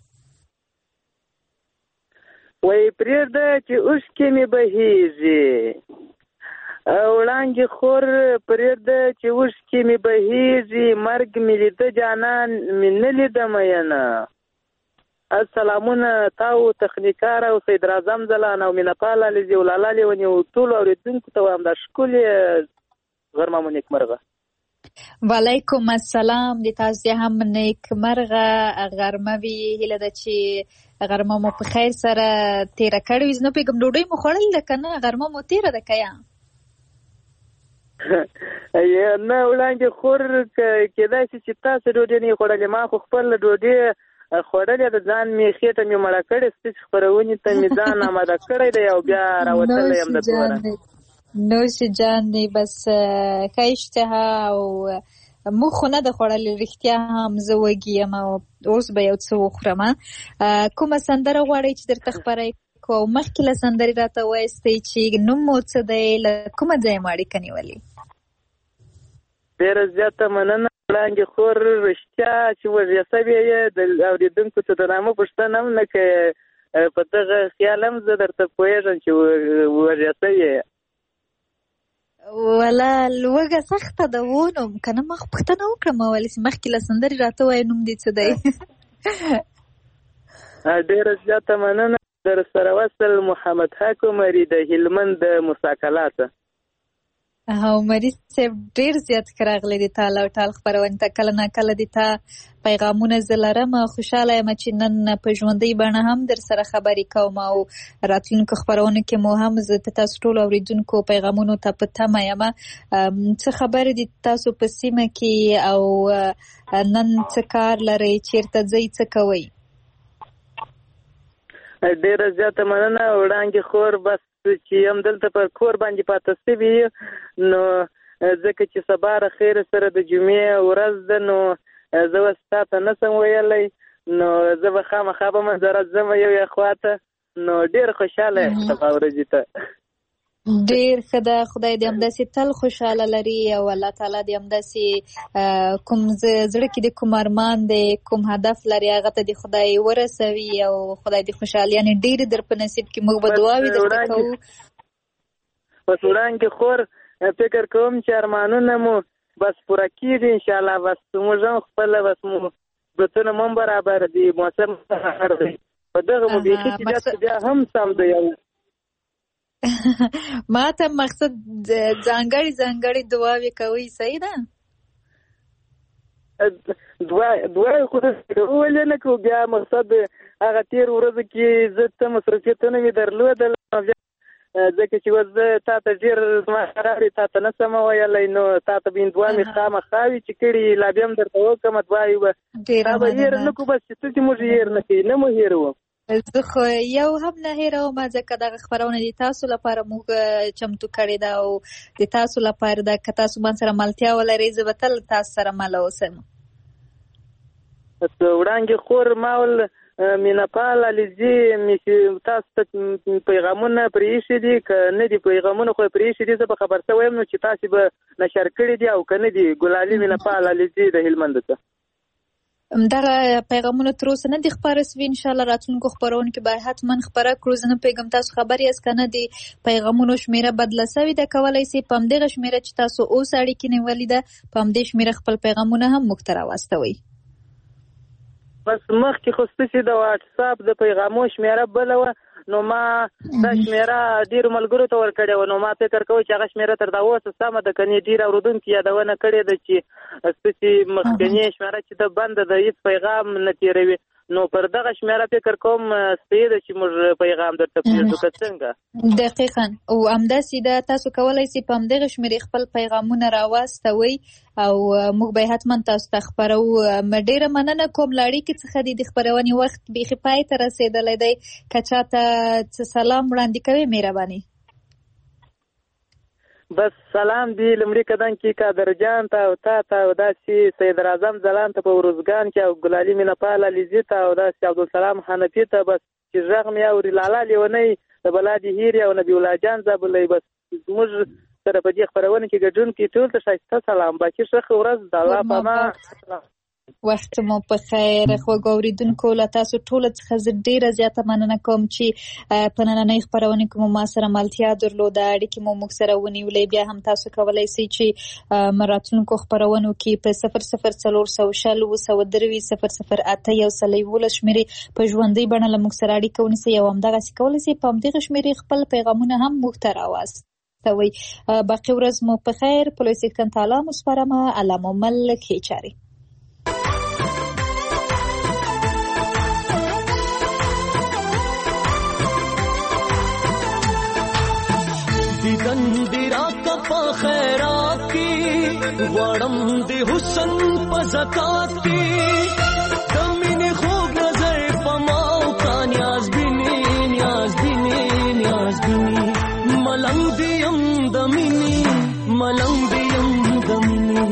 وای پرېږده چې اوښکې مې بهیږي، وړانګې خور پرېږده چې اوښکې مې بهیږي، مرګ مې لیده جانان مې نه لیده مینه. السلامونه تاو تخنیکار او سید اعظم ځلان او مینهپال علیزي او لالا لیوني او ټولو اورېدونکو ته وایم دا ښکلې غرمه مو نیکمرغه. وعلیکم السلام، د تاسو هم نیکمرغه غرمه وي. هیله ده چې غرمه مو په خیر سره تیره کړې وي. زه نه پوهېږم ډوډۍ مو خوړل ده که نه، غرمه مو تیره ده که یا؟ نه وړانګې خور کېدای شي چې تاسو ډوډۍ نه یې خوړلې، ما خو خپله ډوډۍ خوړلې ده، ځان مې خېټه مې مړه کړې، سپیچ خپرونې ته مې ځان آماده کړی دی او بیا راوتلی یم د کوره. نوش جان دی، بس ښه اشتها او موږ خو نه ده خوړلې، رښتیا هم زه وږې یم او اوس به یو څه وخورم. کومه سندره غواړئ چې درته خپره یې کړو؟ او مخکې له سندرې راته وایستئ چې نوم مو څه دی، له کومه ځایه مو اړیکه نیولې؟ ډېره زیاته مننه وړانګې خور، رښتیا چې وږې سوې یې د اورېدونکو څه د نامه پوښتنه هم نه کوې، په دغه خیال هم زه درته پوهېږم چې وږې سوې یې. ولا لوږه سخته ده و نو که نه ما خو پوښتنه وکړم ولې چې مخکې له سندرې راته وایه نوم دې څه دی؟ ډېره زیاته مننه در سره وصل محمد حق عمري د هلمند د مساکلات. عمري صاحب ډیر زیات راغلي دي تا له ټال خبرونه ته کله نه کله دي تا پیغامونه زلرم. خوشاله یم چې نن په ژوندۍ بڼه هم در سره خبرې کوم او راتلونکو خبرونه کې مو هم زه تاسو ټول اوریدونکو پیغامونو ته په تمه یم. څه خبرې دي تاسو په سیمه کې او نن څه کار لرئ، چیرته ځئ، څه کوئ؟ ډیره زیاته مننه وړاندې خور. بس چې هم دلته پر کور باندې پاتې شوي نو ځکه چې سبا خیر سره د جمعې ورځ ده نو زه اوس تا ته نشم ویلی نو زه به خامخا به منظره ځم یو خواته نو ډېر خوشحاله یم سبا ورځې ته. ډیر ښه ده، خدای دې همداسې تل خوشحاله لري او الله تعالی دې همداسې کوم زړه کې د کوم ارمان دی کوم هدف لري هغه ته دې خدای ورسوي او خدای دې خوشحالیانې ډېرې در په نصیب کې. موږ به دعاوې درته کوو. بس وړاندې خور فکر کوم چې ارمانونه مو بس پوره کېږي انشاءالله. بس موږ هم خپله بس مو بتونه مو برابر دي، موسم برابر دی، په دغه مو بیخي چې بیا هم سم دی. ما ته مقصد ځانګړي دعاوې کوي، صحیح ده؟ دعاوې خو ولې نه کوو، بیا مقصد هغه تېر ورځو کې زه ته مصروفیتونه مې درلودل ځکه چې اوس زه تا ته ډېر زما قرار تا ته نشم ویلی نو تا ته به دعا مې خامخا وي چې کړي لا بیا هم درته وکړم دعاوې به تا به هېر نه کړو. بس چې څه چې موږ هېر نه کوي نه مو هېروو. زه خو یو هم نه هېروم ځکه دغه خپرونه د تاسو لپاره موږ چمتو کړې ده او د تاسو لپاره ده. که تاسو من سره ملتیا ولرئ زه به تل تاسو سره مله اوسم. وړاندې خور ما ول مینهپال علیزي تاسو ته پیغامونه پرې ایښي دي که نه دي پیغامونه خو یې پرې ایښي دي زه به خبر شوی یم نو چې تاسې به نشر کړي دي او که نه دي ګلالي مینهپال علیزي د هلمند ته دغه پیغامونه تر اوسه نه دي خپاره سوي. انشاءالله راتلونکو خپرونو کې به حتما خپره کړو. زه نه پوهېږم تاسو خبر یاست که نه د پیغامونو شمېره بدله سوې ده، کولی سئ په همدغه شمېره چې تاسو اوس اړیکې نیولې ده په همدې شمېره خپل پیغامونه هم موږ ته راواستوئ. بس مخکې خو ستاسې د واټساپ د پیغامو شمېره بله وه نو ما دا شمېره ډېرو ملګرو ته ورکړې وه نو ما فکر کوی چې هغه شمېره تر دا اوسه سمه ده که نه ډېر اورېدونکي یادونه کړې ده چې ستاسې مخکنۍ شمېره چې ده بنده ده هېڅ پیغام نه تېروي نو پر دغه شمېره فکر کوم صحیح ده چې موږ پیغام درته پرېږدو که څنګه. دقیقا او همداسې ده تاسو کولی سئ په همدغه شمېرې خپل پیغامونه راواستوئ او موږ به حتما تاسو ته خپرو. ډېره مننه کوم له اړیکې څخه د خپرونې وخت بیخي پای ته رسېدلی دی. که چاته څه سلام وړاندې کوئ مهرباني. بس سلام دی لمړي قدم کې قادرجان ته او تا ته او داسې سید اعظم ځلان ته په وروزګان کې او ګلالي مینهپال علیزي ته او داسې عبدالسلام حنفي ته بس چې غږ مې اوري لالا لیونۍ د بلا د هیرې او نبي الله جان زابلۍ بس زموږ سره په دې خپرونه کې ګډون کې ټول ته ښایسته سلام. باقي ښه ورځ د الله په امان. وخت مو په خیر. خوږ اوریدونکو له تاسو ټولو څخه زه ډېره زیاته مننه کوم چې په نننۍ خپرونې کې مو ما سره ملتیا درلوده، اړیکې مو موږ سره ونیولې. بیا هم تاسو کولی سئ چې راتلونکو خپرونو کې په 00400 شمېرې په ژوندۍ بڼه له موږ سره اړیکه ونیسئ او همدغسې کولی سئ په همدغه شمېرې خپل پیغامونه هم موږ ته راواستوئ. باقي ورځ مو په خیر. په لوی څښتن تعالی مو سپارمه. الله مو مل ښې چارې. دیدن دی راکا پا خیرات کی غوارم دی حسن پا زکات کی دمین خوب نظر پا ماو کا نیاز بینی ملنگ دیم دمینی ملنگ دیم دمینی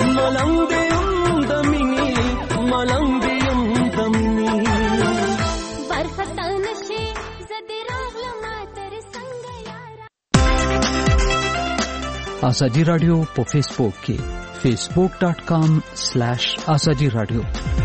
برخطا نشی زدی راغلما تر سنگ یارا. آزادی رادیو په فیسبوک کې facebook.com/azadi radio